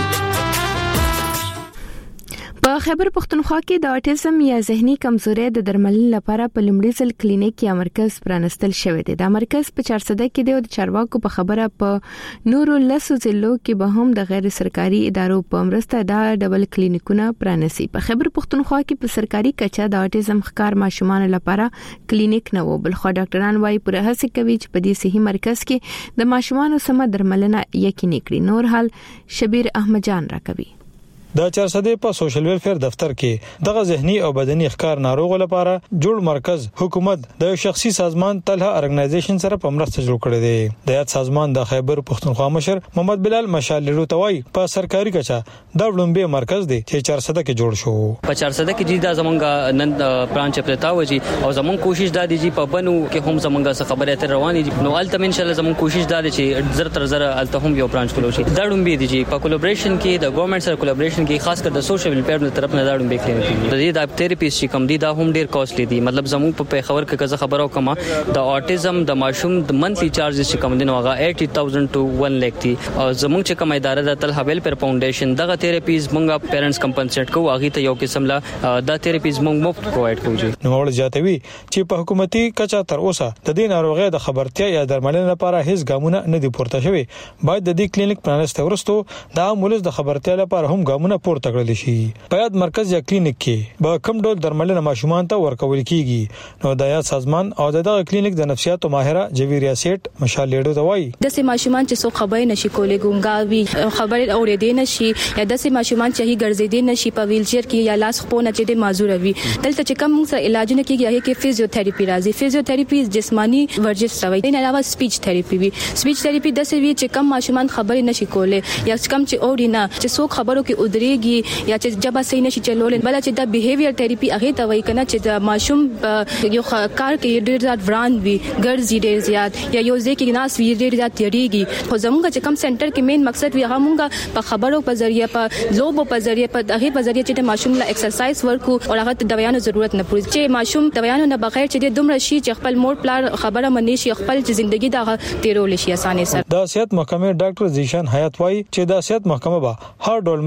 په خیبر پختونخوا کې د اټیزم یا ذهني کمزوري د درملنې لپاره په لومړي ځل کلینیک یا مرکز پرانستل شوی دی. دا مرکز په 400 کې دی او د چارواکو په خبره په نورو لسو ضلعو کې به هم د غیر سرکاري ادارو په مرسته دا ډبل کلینیکونه پرانسي. په خیبر پختونخوا کې په سرکاري کچه د اټیزم ښکار ماشومان لپاره کلینیک نه و، بل خو ډاکټران وايي پوره هڅه کوي چې په دې صحي مرکز کې د ماشومان سم درملنه یقیني کړي. نور حال شبیر احمد جان راکوي. د 400 په سوشل ویلفیر دفتر کې دغه ذهني او بدني ښکار ناروغ لپاره جوړ مرکز حکومت د شخصي سازمان طلحه ارګنایزیشن سره په مرسته جوړ کړی دی. د یاد سازمان د خیبر پختونخوا مشر محمد بلال مشال لروتوي په سرکاري کچه د وړاندې مرکز دی چې 400 کې جوړ شو. په 400 کې دا زمونږ نن برانچ پرتاو جی او زمونږ کوشش دا دی چې په بنو کې هم زمونږ خبره تر روانې دي نو الته ان شاء الله زمونږ کوشش دا دی چې زر تر زر الته هم یو برانچ کولو شي. دا وړاندې دی چې په کولیبریشن کې د ګورنمنت سره کولیبریشن کې خاص کر د سوشل ویلفیر په طرف نه دا وړاندې کړی. د دې د تھراپیز چې کم دي دا هم ډیر کاستلی دي. مطلب زموږ په خبر کې کزه خبرو کما د اوټیزم د ماشوم د منثلی چارجز چې کم دي نو هغه 80000 to 1 lakh دي او زموږ چې کوم اداره د طلحه ویلفیر فاونډیشن دغه تھراپیز مونږه پیرنټس کمپنسیټ کوو هغه ته یو قسم لا د تھراپیز مونږ مفت پرووايډ کوو. نو ول جاتوي چې په حکومتي کچا تر اوسه د دې ناروغي د خبرتیا یا درملنې لپاره هیڅ ګامونه نه دي پورته شوی. باید د دې کلینیک پرانسته ورستو دا مولز د خبرتیا لپاره هم ګامونه پورته کړل شي. په یاد مرکز یا کلینیک کې به کوم ډول درملنه ماشومان ته ورکول کیږي نو د یاد سازمان او دغه کلینیک د نفسیاتو ماهره جویریا سیټ مشال لیډو دوی د سه ماشومان چې څو خبرې نشي کولای ګونګاوي خبرې اورېدې نشي یا د سه ماشومان چې هي ګرځېدې نشي په ویلچر کې یا لاس خپونه چې د معذور وي دلته چې کوم څه علاجونه کیږي هغه کې فزیوتراپي راځي. فزیوتراپي جسمانی ورزش سوي نه علاوه سپیچ تھراپي وي. سپیچ تھراپي د سه وی چې کوم ماشومان خبرې نشي کولای یا کوم چې اوري نه چې څو خبرو کې ودرېږي یا چې جبا صحیح نشي چلول بل چې د بیهیویر تھراپي هغه ته وایي کنه چې د ماشوم یو کار کې ډیر زیات وران وي ګرځي ډیر زیات یا یو ځکه ناس وی ډیر زیات تیریږي. خو زموږ چې کوم سنټر کې مین مقصد وی هغه مونږه په خبرو په ذریعہ په لوبو په ذریعہ په هغه په ذریعہ چې ماشوم لا ایکسرسایز ورکو او هغه د دویانو ضرورت نه پوره چې ماشوم دویانو نه بغیر چې دومره شي چې خپل مور پلار خبره منی شي خپل ژوندۍ د تیرول شي اسانه سره. د صحت محکمې ډاکټر زیشان حیات وايي چې د صحت محکمه به هر ډول مرستې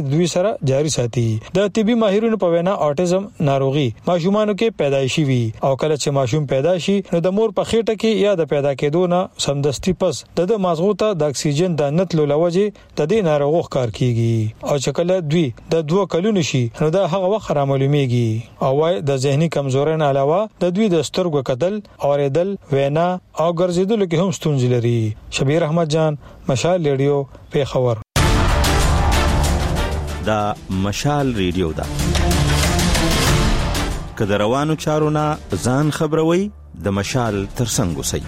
دوی سره جاری ساتي. د طبي ماهرینو په وینا اوټیزم ناروغي ماشومانو کې پیدایشي وي او کله چې ماشوم پیدا شي نو د مور په خېټه کې یا د پیدا کېدو نه سمدستي پس د مغزو ته د اکسیجن د نتلو لوجه د دې ناروغ کار کیږي او چې کله دوی د 2 کلونو شي نو دا هغه وخت را معلومیږي او وايي د ذهني کمزورۍ نه علاوه د دوی د سترګو کتل اوریدل وینا او ګرځیدل کې هم ستونزې لري. شبیر احمد جان، مشال ریډیو، پیښور. دا مشال ریډیو دا کله روانو چارونه ځان خبروي د مشال ترڅنګ وسی.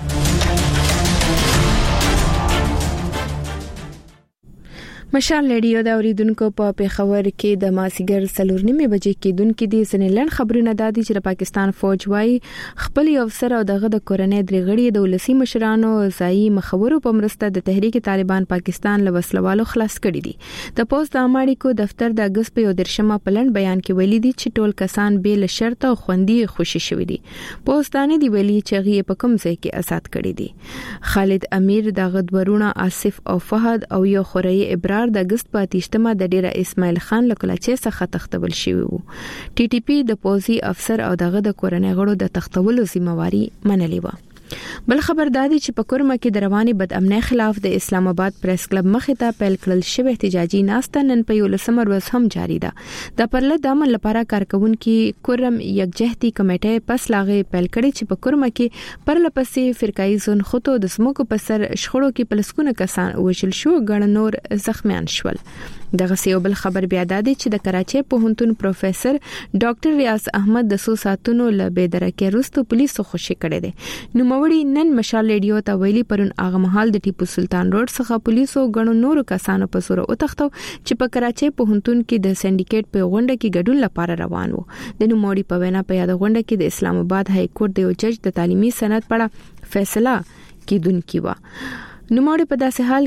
مشال ریډیو دا اوریدونکو په پیښور کې د ماسیګر 4:30 بجې کې دونکو دي سنلن خبرونه دادي چې د پاکستان فوج وايي خپل افسر او دغه د کورنۍ درغړي د ولسی مشرانو ځای مخورو په مرسته د تحریک طالبان پاکستان له وسلوالو خلاص کړي دي. د پوسټ د امریکا دفتر د اگست په 13 په لند بیان کې ویلي دي چې ټول کسان به له شرط او خوندي خوشي شوي دي. پوسټانی دی ویلي چې غي په کوم ځای کې آزاد کړي دي. خالد امیر د غدورونه آصف او فهد او یو خوري ابرار د اگست په 28 د ډیره اسماعیل خان له کلاچې څخه تختول شوی وو. ټي ټي پی د پوزي افسر او دغه د کورنۍ غړو د تختولو ذمہواری منلې و. بل خبر دادي چې په کورما کې د رواني بد امنۍ خلاف د اسلام آباد پریس کلب مخې ته پیل کړل شوی احتجاجي ناسته نن په 11 ورځ هم جاری ده. د پرله د عمل لپاره کارکونکو کورم یکجهتي کمیټه پس لاغه پیل کړي چې په کورما کې پرله پسې فرقایي زون خطو د سموکو په سر شخړو کې پلسکونه کسان وژل شو، ګڼ نور زخمیان شول. دغه یو بل خبر بیا دادي چې د کراچۍ پوهنتون پروفیسور ډاکټر ریاض احمد د 100 ساتونو له بيدرکه رستو پولیسو خوشي کړي دي. نو وړي نن مشال ریډیو ته ویلي پرون هغه مهال د ټیپو سلطان روډ څخه پولیسو غنو نورو کسانو په سور او تختو چې په کراچۍ پوهنتون کې د سندیکیټ په غونډه کې ګډون لپاره روان وو. د نوموړي په وینا په یاد غونډه کې د اسلام آباد های کورټ د یو جج د تعلیمي سند په اړه فیصله کیدونکې و. نوموړي په داسې حال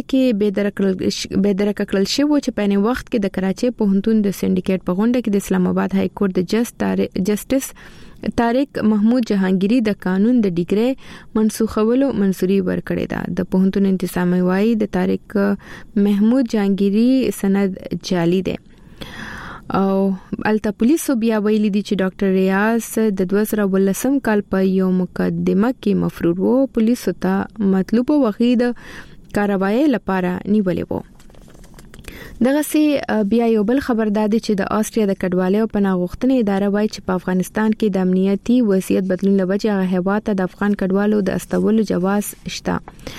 کې بيدرک کړل شو چې په نه وخت کې د کراچۍ پوهنتون د سندیکیټ په غونډه کې د اسلام آباد های کورټ د جسټس طارق محمود جهانگیری د قانون د ډیګری منسوخولو منزوري ورکړې ده. د پوهنتون انتظامی وايي د طارق محمود جهانگیری سند جعلی ده او الته پولیسو بیا ویلي دي چې ډاکټر ریاض د 2019 کال په یو مقدمه کې مفرور وو. پولیسو ته مطلوب وغید کاروایی لپاره نیولې وو. دغه سي بیا یو بل خبر دادي چې د آسټریا د کډوالۍ او پناه غوښتنې اداره وايي چې په افغانستان کې د امنیتي وضعیت بدلون لوجه هغه هیواد ته د افغان کډوالو د استولو جواز شته.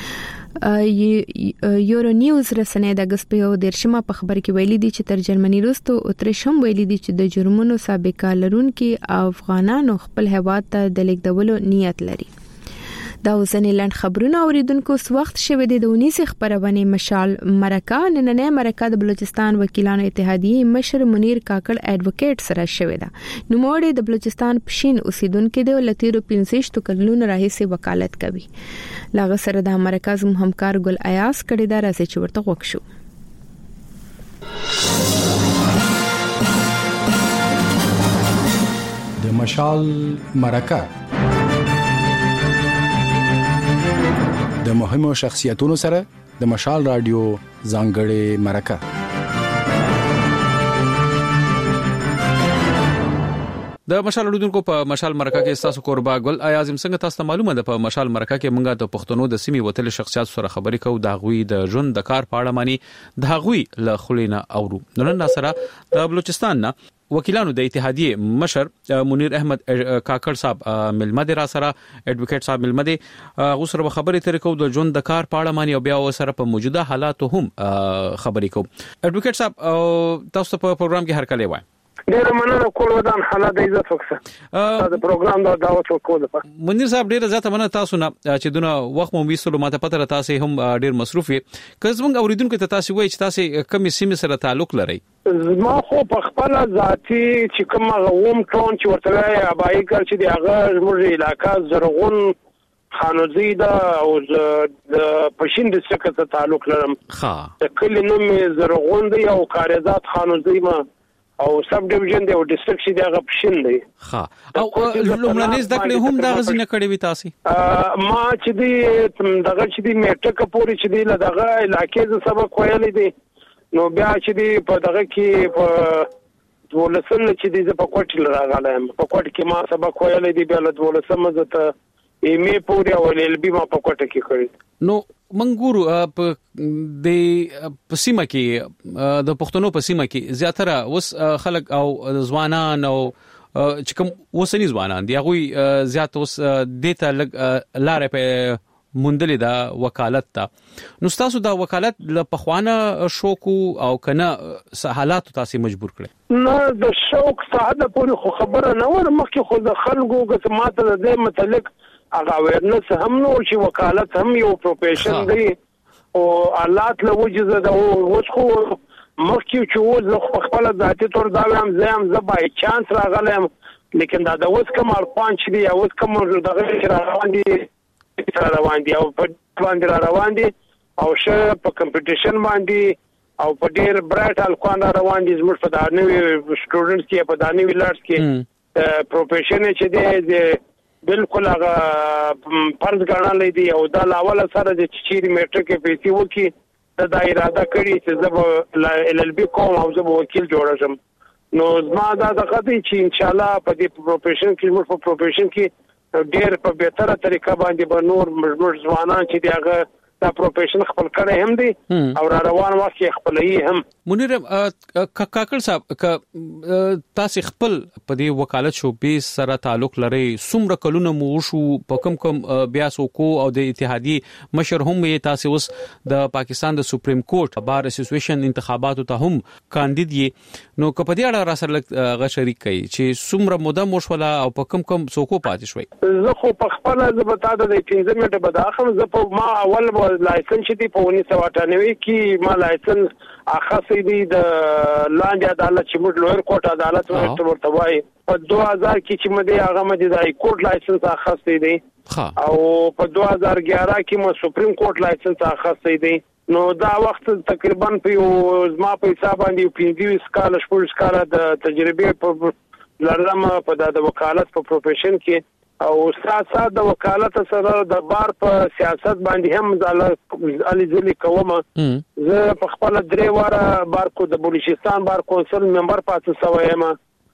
یورو نیوز رسنۍ د اگست په 13 په خبر کې ویلي دي چې تر جرمني وروسته اتریش هم ویلي دي چې د جرمونو سابقه لرونکي افغانانو خپل هیواد ته د لیږدولو نیت لري. دا وزنی لاند خبرونه اوریدونکو وخت شوه د 19 خبرونه مشال مرکه نننې مرکه د بلوچستان وکیلانو اتحادیه مشر منیر کاکړ ایڈوکیټ سره شوه ده. نو موږ د بلوچستان پښین اوسیدونکو د لتیرو 15 کلونو راهیسه وکالت کوي. لاغه سره د مرکز همکار ګل ایاس کړي دا راځي چې ورته وښو. د مشال مرکه د مهمو شخصیتونو سره د مشال رادیو ځانګړې مرکه. د مشال اردوونکو په مشال مرکه کې تاسو قربا ګل ایازم څنګه تاسو معلومه ده په مشال مرکه کې مونږه د پښتنو د سیمې وتل شخصیت سره خبرې کوو د غوي د ژوند د کار په اړه مانی د غوي له خلینا اورو. نن سره د بلوچستان نه وکیلانو د اتحادیه مشر منیر احمد کاکړ صاحب ملمد را سره ایڈوکیټ صاحب ملمد غوسره خبرې تر کو د ژوند د کار په اړه مانی او بیا سره په موجوده حالاتو هم خبرې کو. ایڈوکیټ صاحب تاسو په پروګرام کې هر کله وای ډیر مننه کوم ودان حالات د عزت وکړه دا پروګرام دا دعوت وکړو. منیر صاحب ډیر زیاته مننه تاسو نه چې دونه وخت مو ویسلو ماته پته تاسو هم ډیر مصروف یې. که زموږ اوریدونکو ته تاسو وایي چې تاسو کوم سیمه سره تعلق لرئ؟ ما خو په خپل ذاتی چې کوم غووم ټون چې ورته ابای کړ چې دغه زموږ علاقې زرغون خانوزی دا او د پښین د څخه تعلق لرم. د کلی نوم زرغون دی او کاریزات خانوزی ما او سب ډیویژن دی او ډیسټریکټ شي دغه پښین دی. او لومړنۍ زده کړې هم دا غزنه کړې وي تاسو؟ ما چې دی دغه چې دی میټک پورې چې دی دغه علاقې ز سبق ویلې دي نو بیا چې دی په دغه کې په ولسم چې دی په کوټ راغلایم په کوټ کې ما سبق ویلې دی بیا له ولسم زته ایمه پورې او ال بي ما په کوټ کې کړی نو منګورو د پسیمه کې د پښتنو پسیمه کې زیاتره اوس خلک او ځوانان او چې کوم وسنی ځوانان دی هغه زیات اوس دته لارې په مندلې دا وکالت ته نو تاسو دا وکالت له پخوانه شوکو او کنه حالات تاسو مجبور کړي نه د شوک ساده پورې خو خبره نه ور مخکې خو د خلکو که ماته د دې متعلق هغه ورنس هم نو چې وکالت هم یو پروفیشن دی او حالات له وجزه د اوس خو مخکې چې و زه خپل ذاتي تور دا هم زه بای چانس راغلم لیکن دا د اوس کوم الفان چې دی اوس کوم دغه روان دي او په باندې روان دي او شه په کمپټیشن باندې او په ډیر برایټ الکوان روان دي زموږ په دانوي سټوډنټس کې په دانوي لارډز کې پروفیشن چې دی بالکل هغه فرض ګڼل دي او دا لاول سره د چيري میټرک کې پیسې وکي دا اراده کړی چې زه ال ال بي کوم او زه وکیل جوړ شم نو زما دا دغه دي چې ان شاء الله په دې پروفیشن کې موږ په پروفیشن کې ډېر په بهتره طریقه باندې به نور مجبور ځوانان چې دغه دا پروفیشن خپل کړي هم دي او را روان وخت خپلې هم منیر کاکړ صاحب تاسو خپل په دې وکالت شوبې سره تعلق لري څومره کلونه مو شو په کم بیا سو کو او د اتحادیه مشر هم تاسو اوس د پاکستان د سپریم کورټ بار اسوسییشن انتخاباتو ته هم کاندید نو په دې اړه را سره غ شریک کړي چې څومره موده مشوله او په کم سوکو پاتې شوي زه خو په خپل زبتا د 15 منټه بداخم زه په ما اول لایسنس دی په 1998 کې ما لایسنس اخصی دی د لاندې عدالت چې موږ لویر کوټ عدالت ورته وایي په 2000 کې چې مده هغه مده د های کورټ لایسنس اخصی دی او په 2011 کې مو سپریم کورټ لایسنس اخصی دی نو دا وخت تقریبا په زما په حساب باندې 15 کال شپږ کال د تجربه په لرم په د وکالت په پروفیشن کې او ساسا د وکالت سره د بار په سیاست باندې هم علي ځلې کوم زه په خپل درې واره بار کو د بلوچستان بار کونسل ممبر پاتې شوم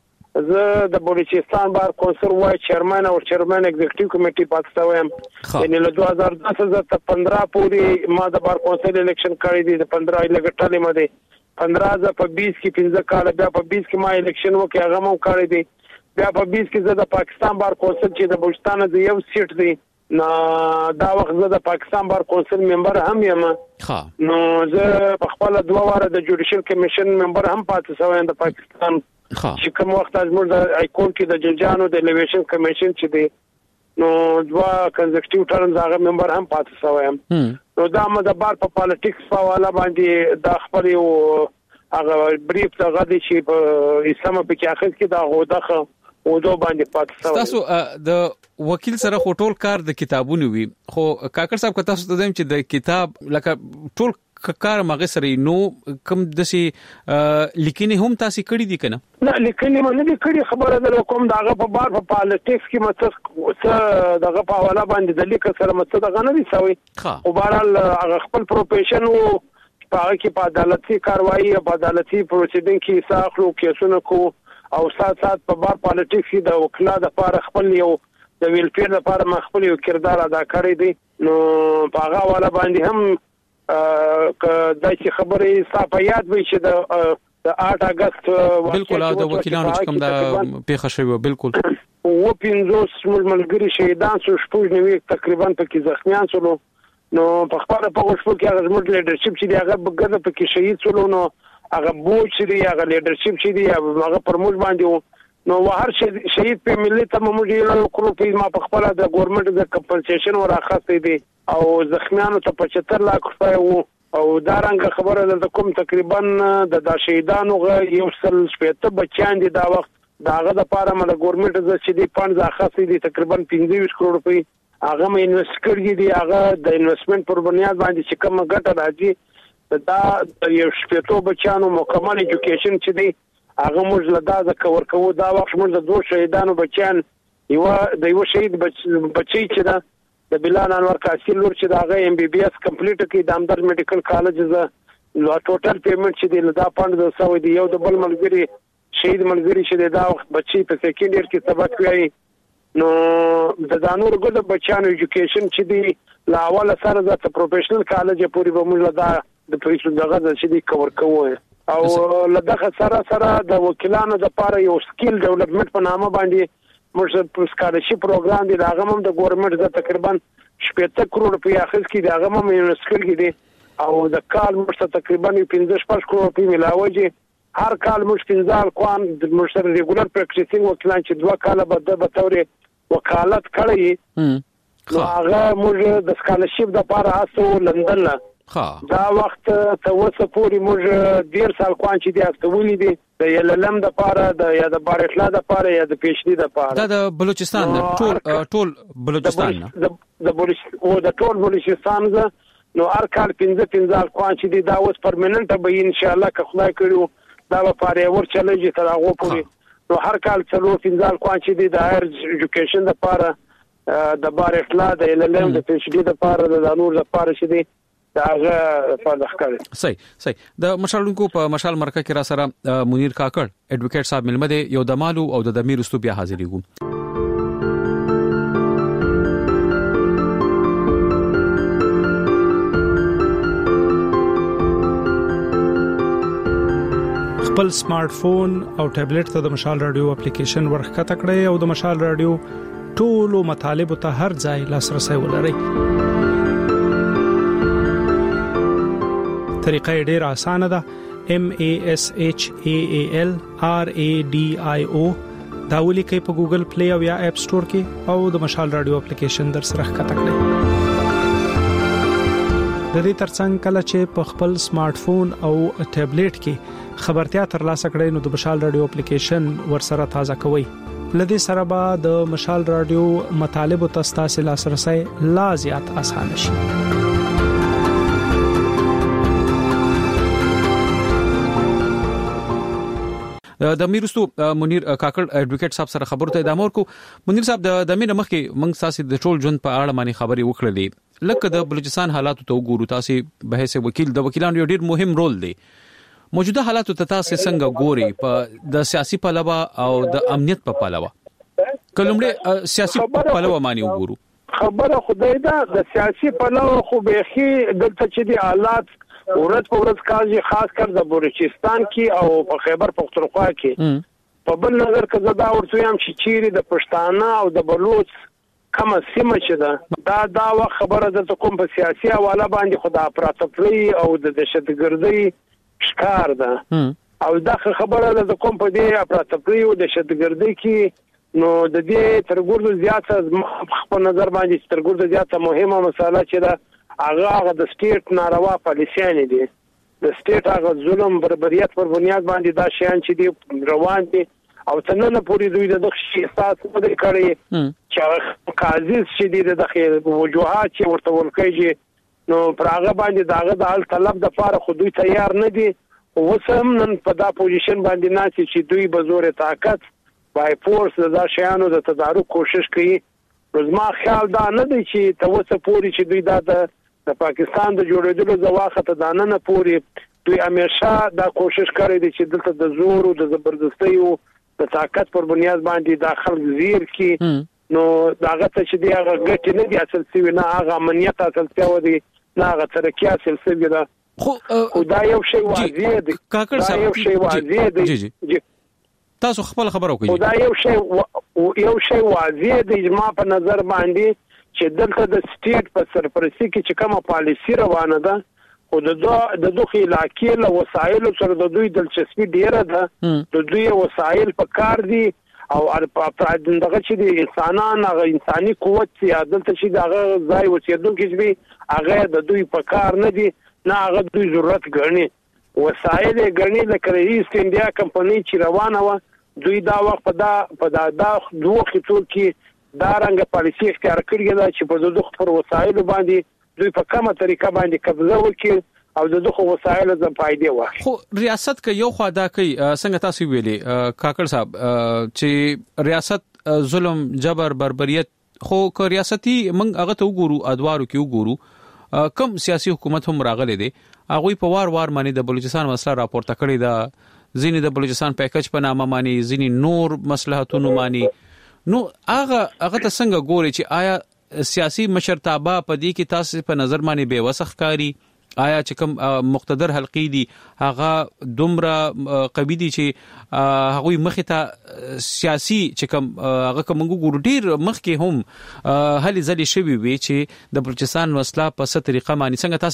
زه د بلوچستان بار کونسل وای چیرمن او چیرمن ایگزیکټیو کمیټي پاتې شوم یعنی له 2010 تر 15 پورې ما د بار کونسل الیکشن کړی دی د 15 لګټلې مده 15 په 20 کې 15 کال بیا په 20 کې ما الیکشن وکړ هغه مو کړی دی بیا په 20 کې زه د پاکستان بار کونسل چې د بلوچستان د یو سیټ دی نو دا وخت زه د پاکستان بار کونسل ممبر هم یم نو زه په خپل دوه واره د جوډیشل کمیشن ممبر هم پاتې شوم د پاکستان چې کوم وخت زموږ د هایکورټ کې د ججانو د الیویشن کمیشن چې دی نو دوه کنزیکټیو ټرمز هغه ممبر هم پاتې شوم نو دا د بار په پالیټکس په حواله باندې د خپل یو هغه بریف دغه دي چې په اسلام په کې اخر کې دا غوډه او دو باندې پاتې شو تاسو د وکیل سره خټول کار د کتابونو وی خو کاکړ صاحب تاسو ته زم چې د کتاب لکه ټول کار مغه سره نو کم دسي لیکنه هم تاسو کړی دي کنه نه لیکنه باندې دي کړی خبره ده کوم داغه په بار په پالیټکس کې مڅ دغه په حواله باندې د لیک سره مڅ دغه نه دي سوي او بهرحال هغه خپل پروفیشن او هغه کې په عدالتي کاروایی او عدالتي پروسیډینګ کې ساخلو کیسونه کو او سات په بار پالیټکس کې د وکلا د لپاره خپل یو د ویلفیر لپاره مخبل یو کردار ادا کړی دی نو په هغه والا باندې هم داسې خبرې صاحب یاد وي چې د 8 اگست بالکل د وکیلانو کوم د پیښه شوی بالکل و 15 ملګری شهیدان شو شپږ نوې تقریبا پکې زخمیان شول نو په خپل په غوښتنه کې هغه زموږ لیډرشپ چې هغه بګره پکې شهید شول نو هغه بوج چې هغه لیډرشپ چې هغه پرموټ باندې نو هر شهید په ملي ته موږ یو کړو په ما په خپل د ګورنمنت د کمپنسیشن ورخصه دي او زخمیانو ته 75 لک روپۍ او دا رنګ خبره ده کوم تقریبا د شهیدانو یو سل شپته بچیان دي دا وخت داغه د پاره مله ګورنمنت چې دی فند ځخصه دي تقریبا 15 کروڑ روپۍ هغه مې انویسټ کړی دي هغه د انویسټمنت پر بنیاد باندې چې کوم ګټه راځي دا یو شپته بچانو مکمل ایجوکیشن چې دی هغه موږ له دا کور کوو دا وخت موږ د دوه شهیدانو بچان یو شهید بچی چې دا د بلال انور کاسي لور چې دا هغه ام بي بي اس کمپلیټ کړي د امدر میډیکل کالج ز نو ټوټل پیمنٹ چې دی دا فند د سوي دی یو د بل ملګری شهید ملګری چې دا وخت بچي په سیکنډ ایئر کې سبق وایي نو د دانور ګل بچانو ایجوکیشن چې دی لا اوله سره د پروفیشنل کالج پورې به موږ دا د پولیسو دغه چې دی کور کوو او لدغه سره د وکیلانو د لپاره یو سکیل ډیولپمنٹ په نامه باندې موږ سکالرشپ پروګرام دی هغه هم د ګورنمنت د تقریبا 70 کروڑ په اخر کې دا هغه هم یو سکیل کې دی او د کال موږ تقریبا 15 کروڑ په ملاوي هر کال موږ 15 کوان د موږ سره ریګولر پریکټیسینګ وکیلان چې 2 کال به توري وکالت کړی نو هغه موږ د سکالرشپ د لپاره اسو لندن دا وخت ته وسه پوری موږ ډیر سال کوان چې دی استولې دي د یللم د لپاره د یا د بارخلا د لپاره یا د پیشدي د لپاره دا د بلوچستان ټول بلوچستان د ټول بلوچستان نو هر کال 15 کوان چې دی دا اوس پرمننت به ان شاء الله که خدای کړو دا لپاره ور چلنج تر هغه پوری نو هر کال 15 کوان چې دی د هایر ایجوکیشن د لپاره د بارخلا د یللم د پیشدي د لپاره د دانور د لپاره چې دی داغه فارغ کړي صحیح د مشالونکو په مشال مرکه کې را سره منیر کاکړ ایڈوکیټ صاحب ملمده یو د مالو او د دمیر استو بیا حاضرېګو خپل سمارټ فون او ټابلیټ ته د مشال رادیو اپلیکیشن ورخکته کړئ او د مشال رادیو ټولو مطالب ته هر ځای لاسرسي ولرئ طریقه ډیر اسانه ده MASHAALRADIO دا ولیکئ په ګوګل پلی او یا اپ سٹور کې او د مشال رادیو اپلیکیشن در سره ښکته کړئ د دې ترڅنګ کله چې په خپل سمارټ فون او ټابلیټ کې خبرتیا ترلاسه کړئ نو د مشال رادیو اپلیکیشن ورسره تازه کوئ لدې سره به د مشال رادیو مطالب او تاسو لاسرسي لا زیات اسانه شي د میرستو منیر کاکړ ایڈوکیټ صاحب سره خبرته ادامه ورکو منیر صاحب د مینه مخکې موږ تاسو د ټول ژوند په اړه باندې خبرې وکړلې لکه د بلوچستان حالاتو ته وګورو تاسو به سه وکیل د وکیلانو یو ډیر مهم رول دی موجوده حالاتو ته تاسو څنګه ګوري په د سیاسي پلوه او د امنیت په پلوه کلمړه سیاسي پلوه معنی وګورو خبره خدای دا د سیاسي پلوه خو به دلته چې دی حالات ورځ په ورځ کاږي خاص کر د بلوچستان کې او په خیبر پختونخوا کې په بل نظر کې زدا ورته هم چې چیرې د پښتانه او د بلوچ کومه سیمه چې دا خبره د کوم په سیاسي حواله باندې خدا پراتپلی او د دهشتګردۍ ښکار ده او دا خبره د کوم په دې پراتپلی او دهشتګردۍ کې نو د دې ترګورد زیاته په نظر باندې ترګورد زیاته مهمه مسله چې ده هغه د سټیټ ناروا پالیسیانې دي د سټیټ هغه ظلم بربریت پر بنیاد باندې دا شیان چې دی روان دي او څنګه پوری دوی د شي احساس نه کړي چې قاضي چې دی د وجوهات چې ورته ولکېږي نو پر هغه باندې داغه د حل طلب د فار خو دوی تیار نه دي وسم نن په دا پوزیشن باندې ناسي چې دوی به زور طاقت بای فورس دا شیانو د تدارک کوشش کوي زما خیال دا نه دی چې توسه پوری چې دوی د پاکستان د جوړېدلو ځواخه ته دانه پوری دوی همیشه دا کوشش کړی دی چې دلته د زور او د زبردستۍ او د طاقت پر بنیاد باندې داخل زیر کی نو داغه ته چې دی هغه ګټ نه دی اصل سی نه هغه امنیت اصل سی و دی نه هغه ترقی اصل سی ده خو دا یو شی واضح دی کاکړ صاحب یو شی واضح دی تاسو خپل خبرو کوي دا یو شی واضح دی ما په نظر باندې چې دلته د سټیټ په سرپرستی کې چې کومه پالیسی روانه ده او د دوه علاقې له وسایل سره د دوی دلچسپي ډیره ده د دوی وسایل په کار دي او دغه چې د انساني قوت چې دلته چې دغه ځای وسیدونکو چې هغه د دوی په کار نه دي نه هغه دوی ضرورت ګڼي وسایل ګڼي لکه ایست انډیا کمپنی چې روانه و دوی دا وخت په دا دوه خطور کې دا رنګ پالیسی اختیار کړی دا چې په دوه پر وسایل باندې دوی په کومه طریقه باندې قبضه وکړي او د دوه وسایل ز فائدې واخلي خو ریاست کې یو خواده کوي څنګه تاسو ویلي کاکړ صاحب چې ریاست ظلم جبر بربریت خو که ریاستي موږ هغه ته وګورو ادوارو کې وګورو کم سیاسي حکومت هم راغلي دي هغه په وار باندې د بلوچستان مسله راپورته کړی دا ځینې د بلوچستان پیکج په نامه باندې ځینې نور مصلحتونو باندې نو هغه ته څنګه ګوري چې آیا سیاسي مشرتابه په دې کې تاسو په نظر باندې بے وسخ کاری آیا چې کوم مقتدر حلقې دي هغه دومره قوي دي چې هغه مخې ته سیاسي چې کوم هغه کوم ګور ډیر مخکې هم هلي ځلې شوي وي چې د بلوچستان مسله په څه طریقه باندې څنګه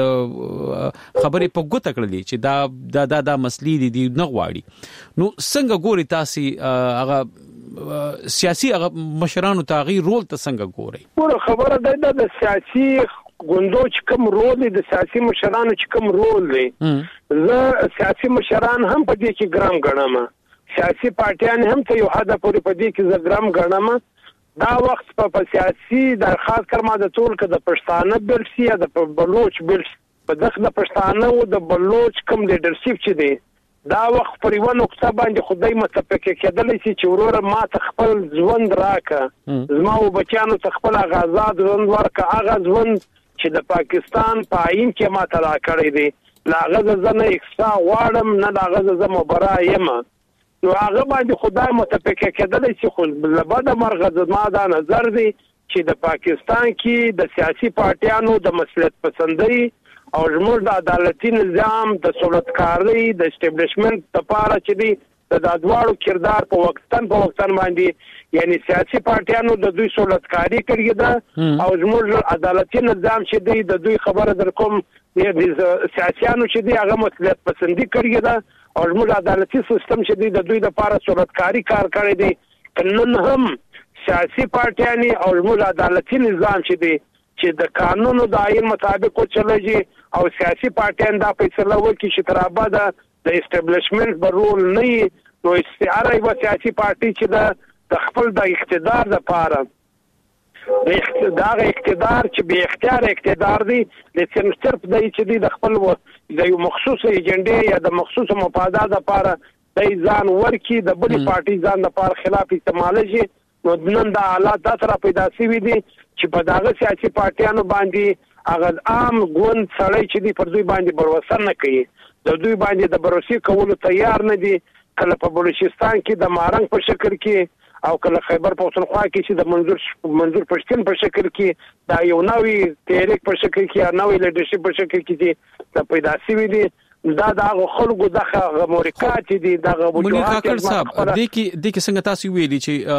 تاسو خبرې په ګوته کړلې چې دا مسلې دي نه غواړي نو څنګه ګوري تاسو هغه سیاسي مشرانو تغییر رول ته څنګه ګوري ور خبره ده د سیاسي ګوندو چې کوم رول دی د سیاسي مشرانو چې کوم رول دی زه سیاسي مشران هم په دې کې ګرام ګڼم سیاسي پارټیان هم ته یو حد پورې په دې کې زه ګرام ګڼم دا وخت په سیاسي د خاص کر ما د ټول کې د پښتانه بلسي یا د بلوچ بلس په دغه د پښتانه او د بلوچ کوم لیډرشپ چې دی دا وخت پر یو نقطه باندې خدای متفق کېدلی شي چې وروره ما ته خپل ژوند راکه زما او بچیانو ته خپل آزاد ژوند ورکه هغه ژوند چې د پاکستان په آئین کې ما ته راکړی دی لا غزه زنه اکسا غواړم نه لا غزه زما برا یم نو هغه باندې خدای متفق کېدلی شي خو لبد مرغه زما دا نظر دی چې د پاکستان کې د سیاسي پارټیانو د مصلحت پسندۍ او زموږ د عدالتي نظام د سہولتکارۍ د اسټابلیشمنت لپاره چې دی د دادواړو کردار په وختن باندې یعنی سیاسي پارټیانو د دوی سہولتکاری کړی ده او زموږ عدالتي نظام چې دی د دوی خبره در کوم د سیاسيانو چې دی هغه مصلحت پسندي کړی ده او زموږ عدالتي سیستم چې دی د دوی لپاره سہولتکاری کار کړی دی نن هم سیاسي پارټیانی او زموږ عدالتي نظام چې دی چې د قانونو د آئین مطابق چلېږي او سیاسي پارټیان دا فیصله وکړي چې تر ابده د اسټابلیشمنت برول نه نو استعاره یو سیاسي پارټي چې د خپل د اقتدار لپاره د اقتدار چې به اختیار دی لکه صرف د چې د خپل د یو مخصوص ایجنډې یا د مخصوص مفادات لپاره د ځان ورکی د بل پارټي ځان لپاره خلاف استعمالږي نو نن د حالات سره پیدا شوي دي چې په دغه سیاسي پارټیانو باندې هغه عام ګوند سړی چې دی پر دوی باندې بروسه نه کوي د دوی باندې د بروسي کولو تیار نه دي کله په بلوچستان کې د مارنګ په شکل کې او کله خیبر پختونخوا کې چې د منظور پښتون په شکل کې دا یو نوې تحریک په شکل کې یا نوې لیډرشپ په شکل کې د پیدا شوي دي دا د خلکو دغه مورکات دي دغه وجوهات صاحب د کې څنګه تاسو ویلي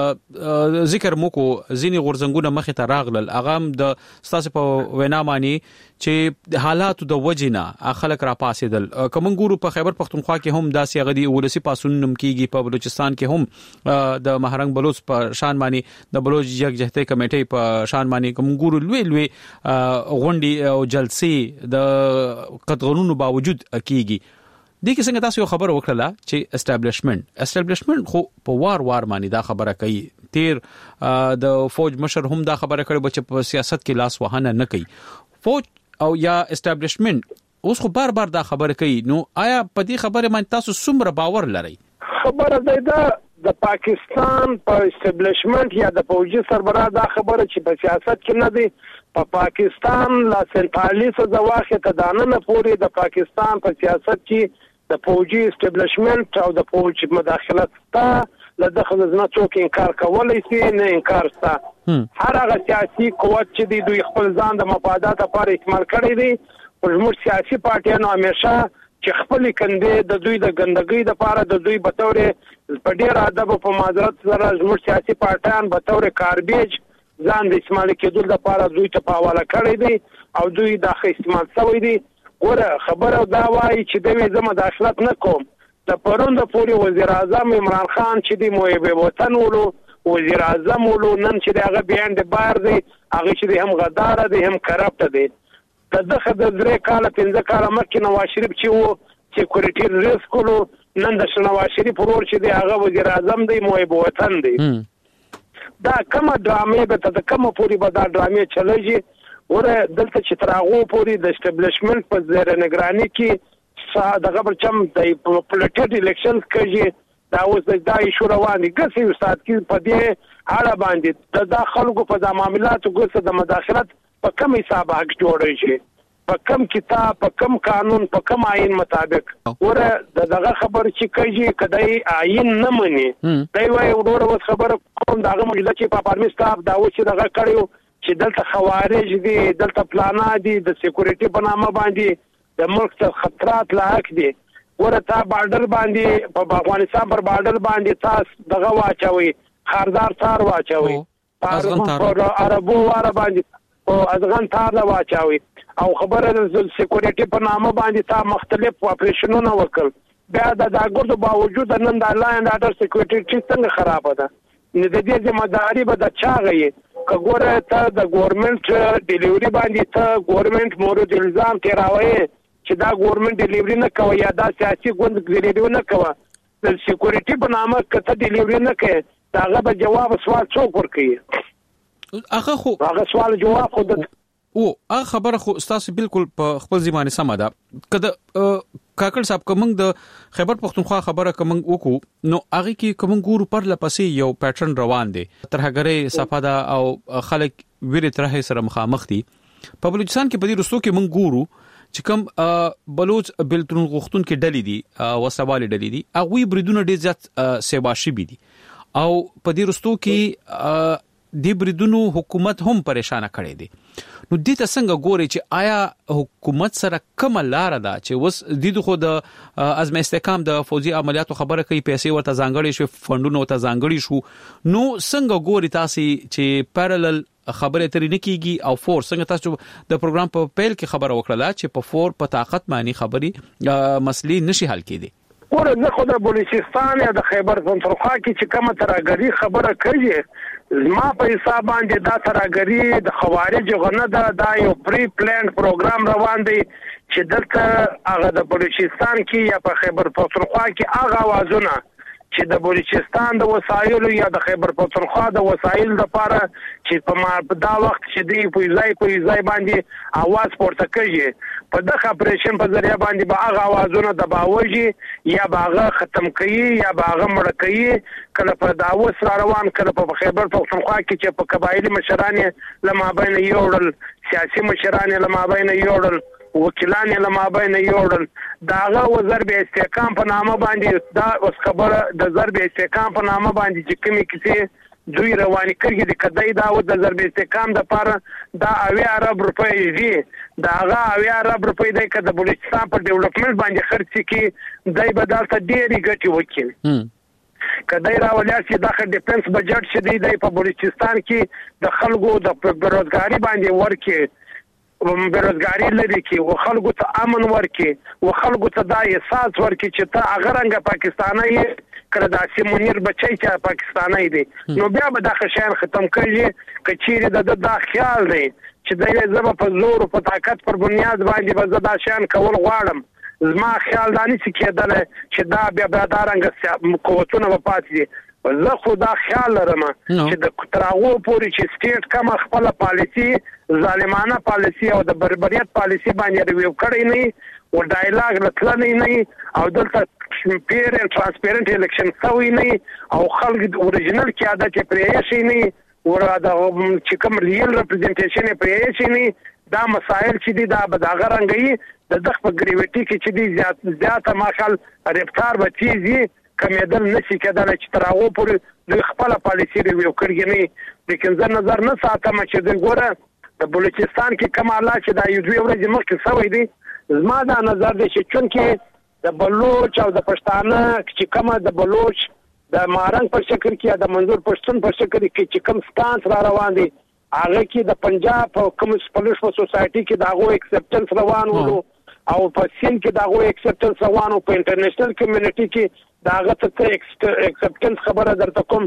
چې ذکر مو کو ځینی غورځنګونه مخه ته راغلل اغام د تاسو په وینا معنی چې حالات د وجینا خلک را پاسېدل کوم ګورو په خیبر پختونخوا کې هم داسې غدي ولسی پاسون نم کیږي په بلوچستان کې هم د مهرنګ بلوچ په شان معنی د بلوچ یکجهتۍ کمیټې په شان معنی کوم ګورو لوی غونډي او جلسې د قطغونو باوجود کیږي د کې څنګه تاسو خبر وکړه چې اسټابلیشمنت خو په وار معنی دا خبره کوي تیر د فوج مشر هم دا خبره کړي چې په سیاست کې لاس وهانه نه کوي فوج او یا اسټابلیشمنت اوس خو بار دا خبره کوي نو آیا په دې خبره باندې تاسو څومره باور لرئ خبره ده د پاکستان په اسټابلیشمنت یا د فوجي سربراه دا خبره چې په سیاست کې نه دی په پاکستان لا 47 زواخه تدانه پورې د پاکستان په سیاست کې د فوجي اسټابلیشمنت او د فوج مداخلت ته لدغه نه څوک انکار کولای شي نه انکار ستا هر هغه سیاسي قوت چې دوی خپل ځان د مفادات لپاره استعمال کړی دي او موږ سیاسي پارټیانو همیشه چې خپل کندې د دوی د ګندګۍ لپاره د دوی به تور په ډیر ادب په معذرت سره موږ سیاسي پارټیان به تور کاربیج ځان د استعمال کېدل لپاره دوی ته په حواله کړی دي او دوی د استعمال شوی دي ګوره خبره دا وایي چې دوی زما داخلت نه کوم د پروند پوری وزیر اعظم عمران خان چې د موهبه وطن ولو وزیر اعظم ولو نن چې هغه بیان د بار دی هغه چې هم غدار دی هم کرپټ دی دغه د درې کال 15 کال مخکې نواز شریف چې وو سکیورټي ریسک ولو نن د نواز شریف ورور چې دی هغه وزیر اعظم دی موهبه وطن دی دا کومه ډرامې به د کومه پوری به دا ډرامې چلېږي ور دلته چې تراغو پوری د اسټابلیشمنت په زیر نگرانی کې دغه برچم د پولیټیکل الیکشن کې دا اوس د دای شو رواني ګسي استاد کې په دې اړه باندې د خلکو په د معاملاتو ګسه د مداخلت په کوم حساب حق جوړ شي، په کوم کتاب، په کوم قانون، په کوم آئین مطابق. ور دغه خبر چې کوي کدی آئین نه مني دی وای ورور وس خبر کوم دغه مجله چې په پارمی سټاف دا و چې دغه کړیو چې دلته خوارج دي، دلته پلانا دي، د سکیورټي په نامه باندې د ملک ته خطرات لاحق دي. ورته بارډر باندې په افغانستان پر بارډر باندې تاسو دغه واچوي، خاردار تار واچوي، عربو واره باندې او ازغان تار واچوي، او خبره د سکیورټي په نامه باندې تا مختلف اپریشنونه وکړ. بیا د داګورد باوجود نن د لاین اډر سکیورټي څنګه خراب ده، نه د دې ځمداري به د چاغي کګوره ته د ګورنمنت ډیلیوري باندې ته ګورنمنت مورد الزام تیراوي چې دا ګورنمنت ډیلیوري نه کوي یا دا سیاسي ګوند ډیلیوري نه کوي، د سکیورټي په نامه کته ډیلیوري نه کوي، داغه به جواب سوال څوک ورکوي؟ هغه سوال جواب خو د او هغه خبره خو تاسو بالکل په خپل ځمانه سم ده. کله کاکړ صاحب کوم د خیبر پختونخوا خبره کوم وکړو نو هغه کې کوم ګورو پر لپسې یو پیټرن روان دي، ترهګری صفاده او خلک ویری ترهه سره مخامخ دي. په بلوچستان کې په دې رستو کې مونږ ګورو چې کوم بلوچ بلتون غختون کې ډلې دي او سوال ډلې دي، هغه بریدونه ډېر زیات سیواشي بي دي او په دې رستو کې د بریدونو حکومت هم پریشان کړي دي. نو دې ته څنګه ګوري چې آیا حکومت سره کوم لار ده چې وس د خو د ازم استحکام د فوجي عملیاتو خبره کوي، پیسې ورته ځانګړي شو، فندونه ورته ځانګړي شو، نو څنګه ګوري تاسو چې پارالل خبره ترې نه کیږي او فور څنګه تاسو د پروګرام په پیل کې خبره وکړه چې په فور په طاقت معنی خبري مسلې نشي حل کېدي؟ ور نه خو د بلوچستان یا د خیبر پختونخوا کې چې کومه ترهګری خبره کوي، زما په حساب باندې دا ترهګری د خوارج غنه دا یو پری پلان پروګرام روان دی چې دلته هغه د بلوچستان کې یا په خیبر پختونخوا کې هغه اوازونه چې د بلوچستان د وسایلو یا د خیبر پختونخوا د وسایل لپاره چې په دا وخت چې دی په ځای باندې आवाज پورته کوي، په دغه اپریشن په ذریعہ باندې به هغه اوازونه د باوجي یا باغه ختم کوي یا باغه مړ کوي. کله په داوس روان، کله په خیبر پختونخوا کې چې په قبایلی مشران لمابین یوړل، سیاسي مشران لمابین یوړل، وکیلان لمابین یوړل، داغه وزیر به استحکام په نامه باندې دا اوس خبره د ضرب استحکام په نامه باندې چې کومې کیسې دوی رواني کړي دي کدی دا د ضرب استحکام د پاره دا 80 ارب روپۍ دي، داغه 80 ارب روپۍ د کده بلوچستان په ډیولپمنٹ باندې خرڅ کی دای بدلته ډېری ګټي وکړي. کدی راولیا چې دغه ډیفنس بجټ چې دی په بلوچستان کې د خلکو د بیروزګاری باندې ورکه بیروزګاری لري کې او خلکو ته امن ورکي او خلکو ته دا احساس ورکي چې ته هغه رنګ پاکستاني کړه د سیمونیر بچی چې پاکستاني دي، نو بیا به دا خشان ختم کړي کچېره د خیال دی چې د زبا په زور او په طاقت پر بنیاد باندې به زدا شان کول غواړم. زما خیال دانی چې کېدل چې دا بیا دا رنګ قوتونه و پاتې دي. زه خو دا خیال لرم چې د تراغو پورې چې سټیټ کوم خپل پالیسی ظالمانه پالیسی او د بربریت پالیسی باندې ریویو کړی نه او ډایلاګ لټلنی نه او دلته پیر او ترانسپیرنت الیکشن کوي نه او خلک اوریجنل کیاده چې پرې شي نه ور دا چې کوم ریل ریپرزنټیشن پرې شي نه، دا مسائل چې دي دا بداغه رنګي د دغه په ګریویټي کې چې دي زیات ماخل رفتار به چیزي کمیدل نشي کېدل چې تراغو پورې د خپل پالیسی ریویو کړی نه. لیکن زه نظر نه ساتم چې د ګوره د بلوچستان کې کماله چې دا یو دوی ورځې مخکې سوی دي، زما دا نظر دی چې چونکې د بلوچ او د پښتانه چې کومه د بلوچ د مارنګ په شکل کې یا د منظور پښتون په شکل کې چې کوم سټانس را روان دي، هغه کې د پنجاب او کمیونست پولیټیکل سوسایټي کې داغو ایکسپټنس روان وو او په سین کې داغو ایکسپټنس روان او په انټرنیشنل کمیونټي کې داغه ته ایکسپټنس خبره درته کوم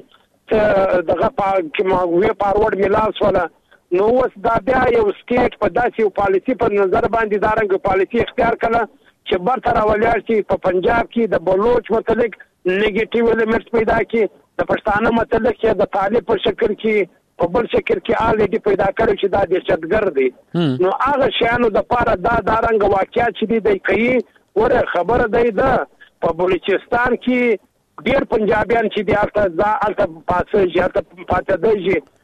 ته دغه کې ما وی فارورډ میلاس ولا نو اوس دا بیا یو سټیټ په داسې یو پالیسی په نظر باندې دا رنګ پالیسی اختیار کړه چې برتر اولیا چې په پنجاب کې د بلوچ متعلق نیگیټیو الیمنټس پیدا کړي، د پښتانه متعلق چې د طالب په شکل کې په بل شکل کې الریډي پیدا کړی چې دا دهشتګرد دي. نو هغه شیانو د پاره دا رنګ واقعیا چې دی کوي ور خبره دی دا په بلوچستان کې ډیر پنجابیان چې دی الته پاسه ځاته پاتې دی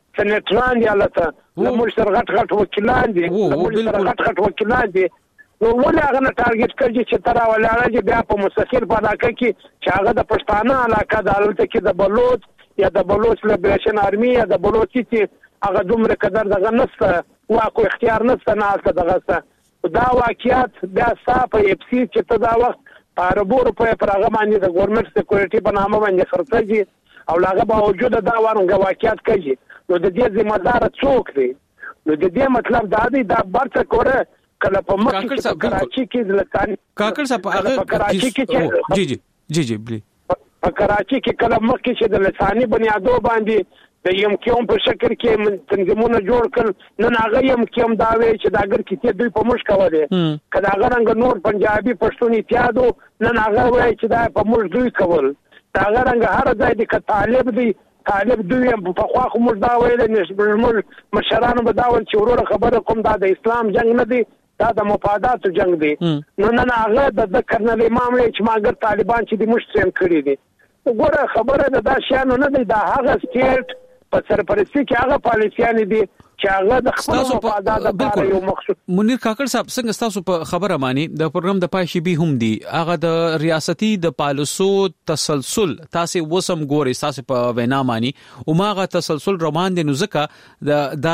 سنټران دی البته موږ سره غټ وکیلان دي موږ سره غټ وکیلان دي نو ولې هغه نه ټارګټ کوي چې ترا ولاړه چې بیا په مستقل په علاقه کې چې هغه د پښتانه علاقه د الته کې د بلوچ یا د بلوچ لیبریشن آرمي یا د بلوچ چې هغه دومره قدر دغه نسته واکو اختیار نسته نه الته دغه دا واقعیت بیا صاحب اف سي چې ته دا وخت پاربور په هغه باندې د ګورنمنت سکیورټي په نامه باندې خرڅږي او هغه باوجود دا ورنګ واقعیت کوي نو د دې ذمہ دار څوک دی نو د دې مطلب دا دی دا برڅ کوره کله په مکه کې کراچي کې ځلتان کاکړ صاحب هغه کراچي کې جی بلی په کراچي کې کله مکه چې د لساني بنیادو باندې د یم کېوم په شکل کې تنظیمونه جوړ کړ نن هغه یم کېوم دا وی چې دا اگر کې دوی په مش کوله کله هغه رنګ نور پنجابي پښتون اتحادو نن هغه وی چې دا په مش دوی کول دا هغه رنګ هر ځای د طالب دی طالب دوی په خوا خو موږ دا ویل نشو مشرانو به دا ول چې وروره خبره کوم دا د اسلام جنگ نه دی دا د مفاداتو جنگ دی نو نن هغه د کرنل امام چې ماګر طالبان چې د مشترم کړی دي وګوره خبره دا شانو نه دی دا هغه سټیټ په سرپرستی کې هغه پالیسیان دي چې هغه د خپل مفادات لپاره یو مقصود منیر کاکړ صاحب څنګه تاسو په خبره مانی د پروګرام د پای شي به هم دي هغه د ریاستي د پالیسو تسلسل تاسو وسم ګوري تاسو په وینا مانی او ماغه تسلسل روان دي نو ځکه دا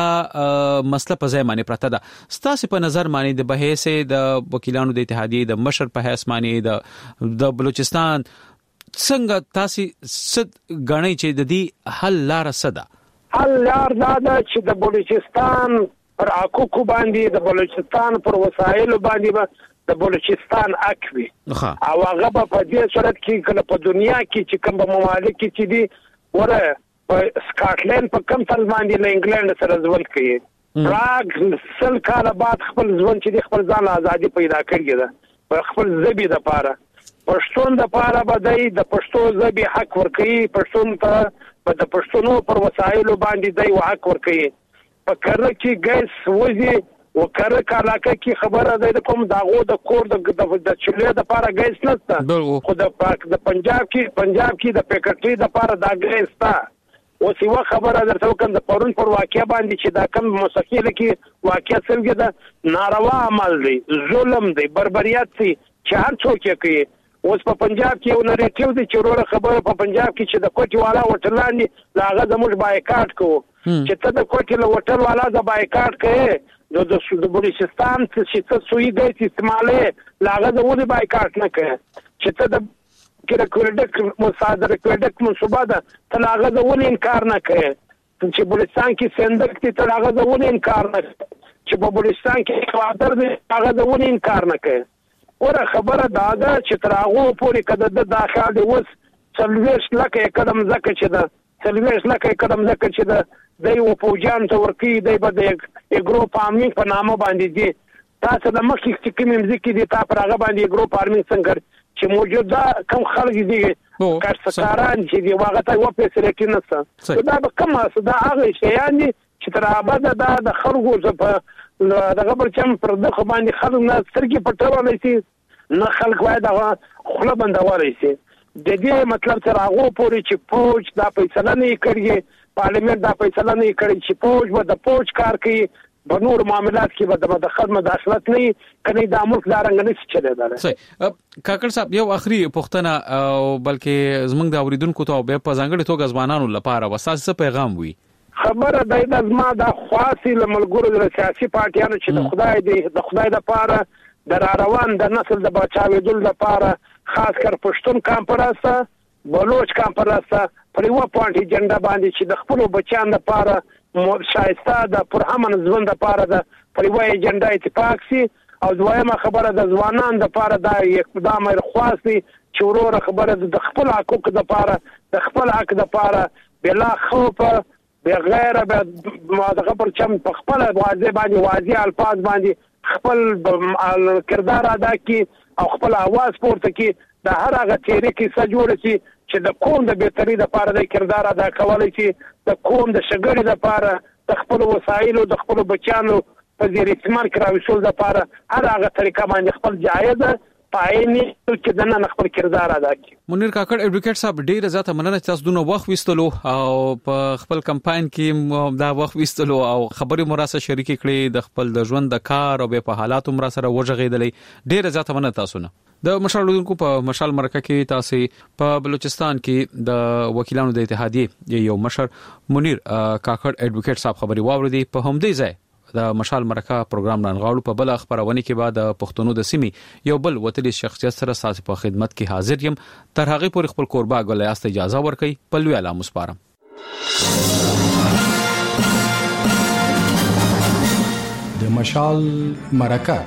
مسله په ځای مانی پرته ده تاسو په نظر مانی د بهیسه د وکیلانو د اتحادیه د مشر په حیث مانی د بلوچستان څنګه تاسو ست غنئ چې د دې حل لار سده حل لار دا چې د بلوچستان پر حقوق باندې د بلوچستان پر وسایل باندې د بلوچستان اکوي او هغه په دې صورت کې کله په دنیا کې چې کوم ممالک چې دي وره په سکاټلند په کم تل باندې له انګلند سره ځول کوي راګ سل کال بعد خپل ځوان چې خپل ځان ازادي پیدا کړی ده په خپل ژبې د پاره پښتون د پاره بدای د پښتو ژبې حق ورکړي پښتون ته د پښتونو پر وسایلو باندې دی حق ورکړي په کړه کې ګیس وځي او کړه علاقه کې خبره ده کوم داغو د کور د چولې د پاره ګیس نشته خو د پنجاب کې د پکټري د پاره دا ګیس تا او سی خبره درته کوم د پرون پر واقعیا باندې چې دا کم مستقله کې واقعیا څنګه ده ناروا عمل دی ظلم دی بربریت دی چې هر څوک یې کوي اوس په پنجاب کې یو نریټیو دی چې وروره خبره په پنجاب کې چې د کوټي والا وټل لاندې لاغه زموږ بایکاټ کوو چې ته د کوټي له وټل والا د بایکاټ کوي د بلوچستان چې ته سوی ګټ استعمالې لاغه زموږ بایکاټ نه کوي چې ته د کوډک مصادره کوډک منصوبه ده ته لاغه زموږ انکار نه کوي چې بلوچستان کې صندوق ته ته لاغه زموږ انکار نه چې په بلوچستان کې خاطر دي هغه زموږ انکار نه کوي ورته خبره دا ده چې تراغو پورې کده د داخل دی وس څلويش لکه قدم زکه چې دا څلويش لکه قدم زکه چې دا د یو پوجان ته ورکی دی په د ګروپ فارمینګ په نامه باندې دي تاسو د مخکې چې کوم ځکه دي تاسو هغه باندې ګروپ فارمینګ څنګه چې موجوده کم خلک دي کارسکاران چې دی واغه ته و پیسې کې نشته دا به کومه دا هغه شیان دي چې تر ابد دا د خلکو په دغه پر چم پر دغه باندې خلک نه سترګې پټولای شي نه خلک وای دا خپل بندوالای شي د دې مطلب تر هغه پورې چې پوج دا فیصله نه کړي پارلیمنت دا فیصله نه کړي چې پوج و د پوج کار کوي په نور معاملات کې به د مداخلت نه کني د ملک دارنګ نه چلےدل صحیح کاکړ صاحب یو اخري پښتنه بلکې زمنګ د اوریدونکو ته به په ځانګړي توګه ځوانانو لپاره وساسه پیغام وي خبره د ازما د خاصي لملګرو د سیاسي پارټیانو چې د خدای دی د خدای د پاره د روان د نسل د بچاوېدل لپاره خاص کر پښتون کانفرنس بلوچ کانفرنس پر یو پارټي جنډا باندې چې د خپل بچان لپاره شایسته د پرامن ژوند لپاره د پر یو ایجنډا اتفاق سي او دویمه خبره د ځوانان لپاره د اقدام خاصي چې وروره خبره د خپل حقوق لپاره د خپل حق لپاره بلا خوف بغیر به دغه پر چم په خپل واضح الفاظ باندې خپل کردار ادا کی او خپل आवाज پورته کی د هر هغه تیری کې سجوړ شي چې د قوم د بهتري لپاره د کردار ادا کولای شي د قوم د شګړې لپاره د خپل وسایل او د خپل بچانو په دې استعمال کراوي شول لپاره هر هغه طریقه باندې خپل جایزه پایني چې دنه خپل کردار ادا کړي. منیر کاکړ ایډوکیټ صاحب ډیره زیاته مننه چې تاسو دونه وخت وستلو او په خپل کمپاین کې دا وخت وستلو او خبرې مراسه شریک کړې د خپل د ژوند د کار او په حالاتو مراسه وژغېدلې. ډیره زیاته مننه تاسو نه. د مشال لودونکو په مشال مرکه کې تاسو په بلوچستان کې د وکیلانو د اتحادیې یو مشر منیر کاکړ ایډوکیټ صاحب خبري واوریدي. په همدې ځای د مشال مرکه پروګرام رانغاړو په بل خبرونه کې بعد پښتونو د سیمې یو بل وتلی شخصیت سره ساس په خدمت کې حاضر یم. تر هغه پورې خپل قربا غلیاست اجازه ورکړي. په لوی اعلی مسپارم. د مشال مرکه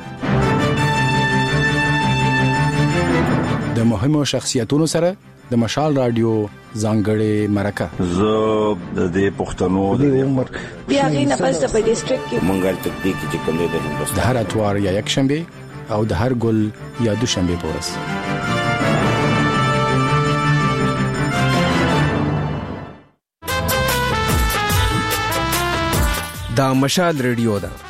د مهمو شخصیتونو سره د مشال رادیو ځانګړې مرکه. زه د دې پښتنو د عمر بیا غینه پس په ډیسټریکټ کې مونږه تکتیک چې کوم دی د هندوستان د هر اتوار یا یک شنبه او د هر ګل یا دوشنبه پورس. دا مشال ریډیو ده.